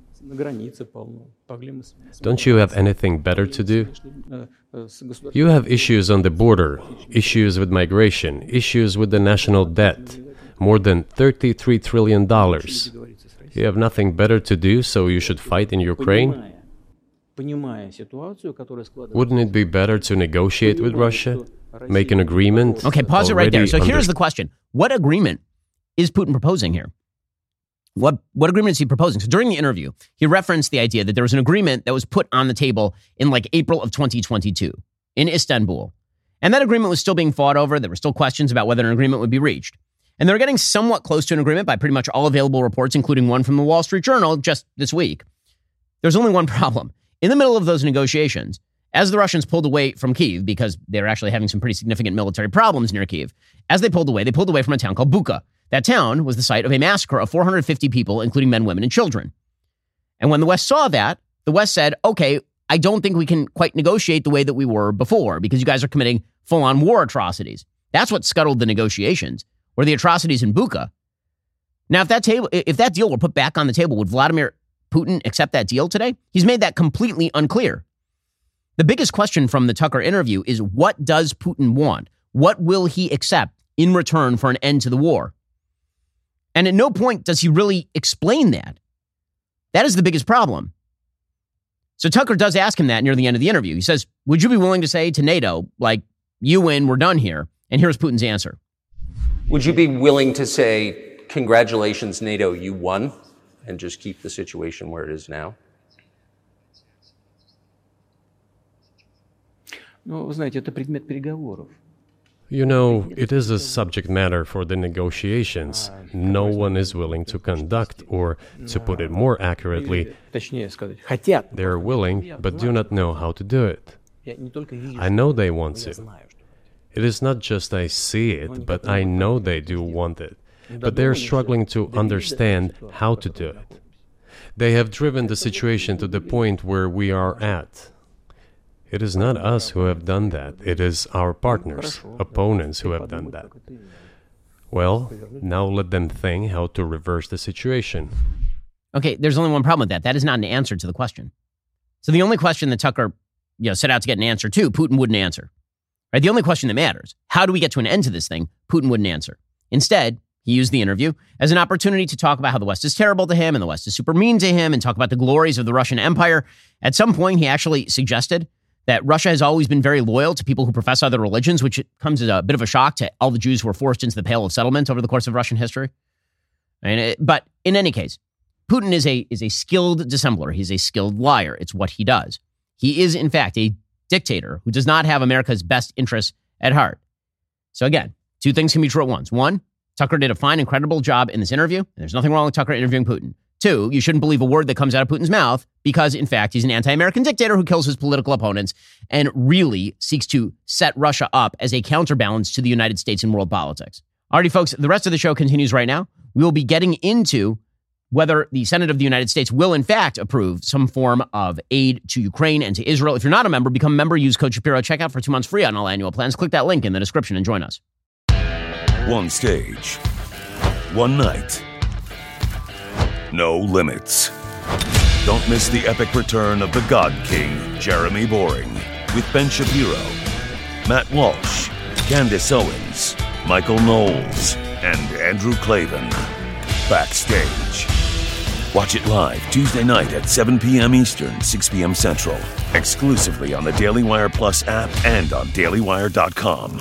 Don't you have anything better to do? You have issues on the border, issues with migration, issues with the national debt, more than thirty-three trillion dollars. You have nothing better to do, so you should fight in Ukraine? Wouldn't it be better to negotiate with Russia? Make an agreement? Okay, pause it right there. So here's the question. What agreement is Putin proposing here? What what agreement is he proposing? So during the interview, he referenced the idea that there was an agreement that was put on the table in like April of twenty twenty-two in Istanbul. And that agreement was still being fought over. There were still questions about whether an agreement would be reached. And they're getting somewhat close to an agreement by pretty much all available reports, including one from the Wall Street Journal just this week. There's only one problem. In the middle of those negotiations, as the Russians pulled away from Kyiv, because they were actually having some pretty significant military problems near Kyiv, as they pulled away, they pulled away from a town called Bucha. That town was the site of a massacre of four hundred fifty people, including men, women, and children. And when the West saw that, the West said, okay, I don't think we can quite negotiate the way that we were before because you guys are committing full-on war atrocities. That's what scuttled the negotiations, were the atrocities in Bucha. Now, if that table, if that deal were put back on the table, would Vladimir Putin accept that deal today? He's made that completely unclear. The biggest question from the Tucker interview is, what does Putin want? What will he accept in return for an end to the war? And at no point does he really explain that. That is the biggest problem. So Tucker does ask him that near the end of the interview. He says, would you be willing to say to NATO, like, you win, we're done here? And here's Putin's answer. Would you be willing to say, congratulations, NATO, you won, and just keep the situation where it is now? You know, it is a subject matter for the negotiations. No one is willing to conduct, or, to put it more accurately, they are willing, but do not know how to do it. I know they want to. It is not just I see it, but I know they do want it. But they are struggling to understand how to do it. They have driven the situation to the point where we are at. It is not us who have done that. It is our partners, opponents who have done that. Well, now let them think how to reverse the situation. Okay, there's only one problem with that. That is not an answer to the question. So the only question that Tucker, you know, set out to get an answer to, Putin wouldn't answer. Right? The only question that matters, how do we get to an end to this thing? Putin wouldn't answer. Instead, he used the interview as an opportunity to talk about how the West is terrible to him and the West is super mean to him and talk about the glories of the Russian Empire. At some point, he actually suggested that Russia has always been very loyal to people who profess other religions, which comes as a bit of a shock to all the Jews who were forced into the Pale of Settlement over the course of Russian history. And it, but in any case, Putin is a is a skilled dissembler. He's a skilled liar. It's what he does. He is, in fact, a dictator who does not have America's best interests at heart. So again, two things can be true at once. One, Tucker did a fine, incredible job in this interview, and there's nothing wrong with Tucker interviewing Putin. Two, you shouldn't believe a word that comes out of Putin's mouth because, in fact, he's an anti-American dictator who kills his political opponents and really seeks to set Russia up as a counterbalance to the United States in world politics. Alrighty, folks, the rest of the show continues right now. We will be getting into whether the Senate of the United States will, in fact, approve some form of aid to Ukraine and to Israel. If you're not a member, become a member, use code Shapiro. Check out for two months free on all annual plans. Click that link in the description and join us. One stage, one night, no limits. Don't miss the epic return of the God King, Jeremy Boring, with Ben Shapiro, Matt Walsh, Candace Owens, Michael Knowles, and Andrew Klavan. Backstage. Watch it live Tuesday night at seven p.m. Eastern, six p.m. Central. Exclusively on the Daily Wire Plus app and on daily wire dot com.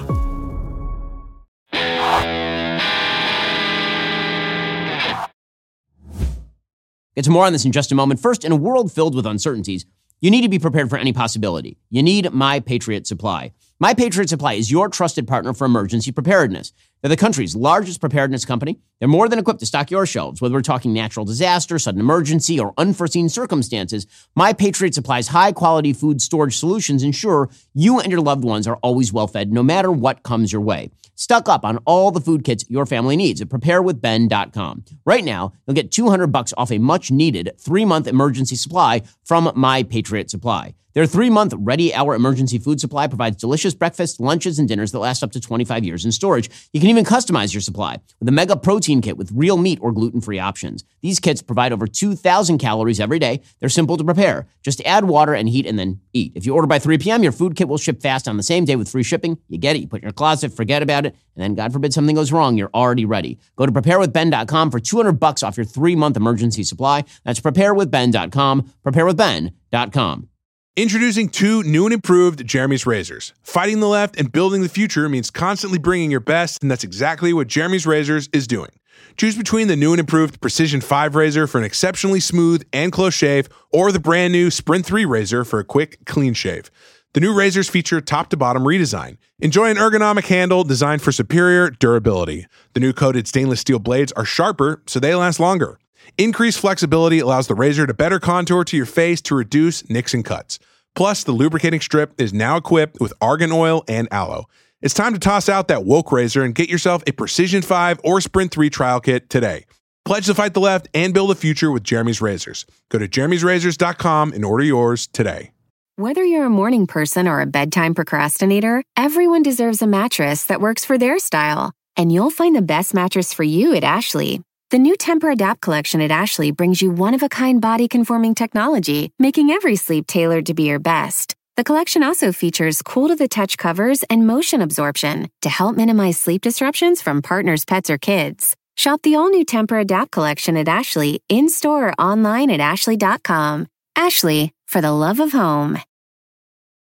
Get to more on this in just a moment. First, in a world filled with uncertainties, you need to be prepared for any possibility. You need My Patriot Supply. My Patriot Supply is your trusted partner for emergency preparedness. They're the country's largest preparedness company. They're more than equipped to stock your shelves, whether we're talking natural disaster, sudden emergency, or unforeseen circumstances. My Patriot Supply's high-quality food storage solutions ensure you and your loved ones are always well-fed, no matter what comes your way. Stock up on all the food kits your family needs at prepare with ben dot com. Right now, you'll get two hundred bucks off a much-needed three-month emergency supply from My Patriot Supply. Their three-month ready-hour emergency food supply provides delicious breakfasts, lunches, and dinners that last up to twenty-five years in storage. You can even customize your supply with a mega protein kit with real meat or gluten-free options. These kits provide over two thousand calories every day. They're simple to prepare. Just add water and heat and then eat. If you order by three p.m., your food kit will ship fast on the same day with free shipping. You get it, you put it in your closet, forget about it, and then God forbid something goes wrong, you're already ready. Go to prepare with ben dot com for two hundred bucks off your three-month emergency supply. That's prepare with ben dot com, prepare with ben dot com. Introducing two new and improved Jeremy's Razors. Fighting the left and building the future means constantly bringing your best, and that's exactly what Jeremy's Razors is doing. Choose between the new and improved Precision five razor for an exceptionally smooth and close shave, or the brand new Sprint three razor for a quick, clean shave. The new razors feature top-to-bottom redesign. Enjoy an ergonomic handle designed for superior durability. The new coated stainless steel blades are sharper, so they last longer. Increased flexibility allows the razor to better contour to your face to reduce nicks and cuts. Plus, the lubricating strip is now equipped with argan oil and aloe. It's time to toss out that woke razor and get yourself a Precision five or Sprint three trial kit today. Pledge to fight the left and build a future with Jeremy's Razors. Go to jeremy's razors dot com and order yours today. Whether you're a morning person or a bedtime procrastinator, everyone deserves a mattress that works for their style. And you'll find the best mattress for you at Ashley. The new Tempur-Adapt collection at Ashley brings you one-of-a-kind body-conforming technology, making every sleep tailored to be your best. The collection also features cool-to-the-touch covers and motion absorption to help minimize sleep disruptions from partners, pets, or kids. Shop the all-new Tempur-Adapt collection at Ashley, in-store or online at ashley dot com. Ashley, for the love of home.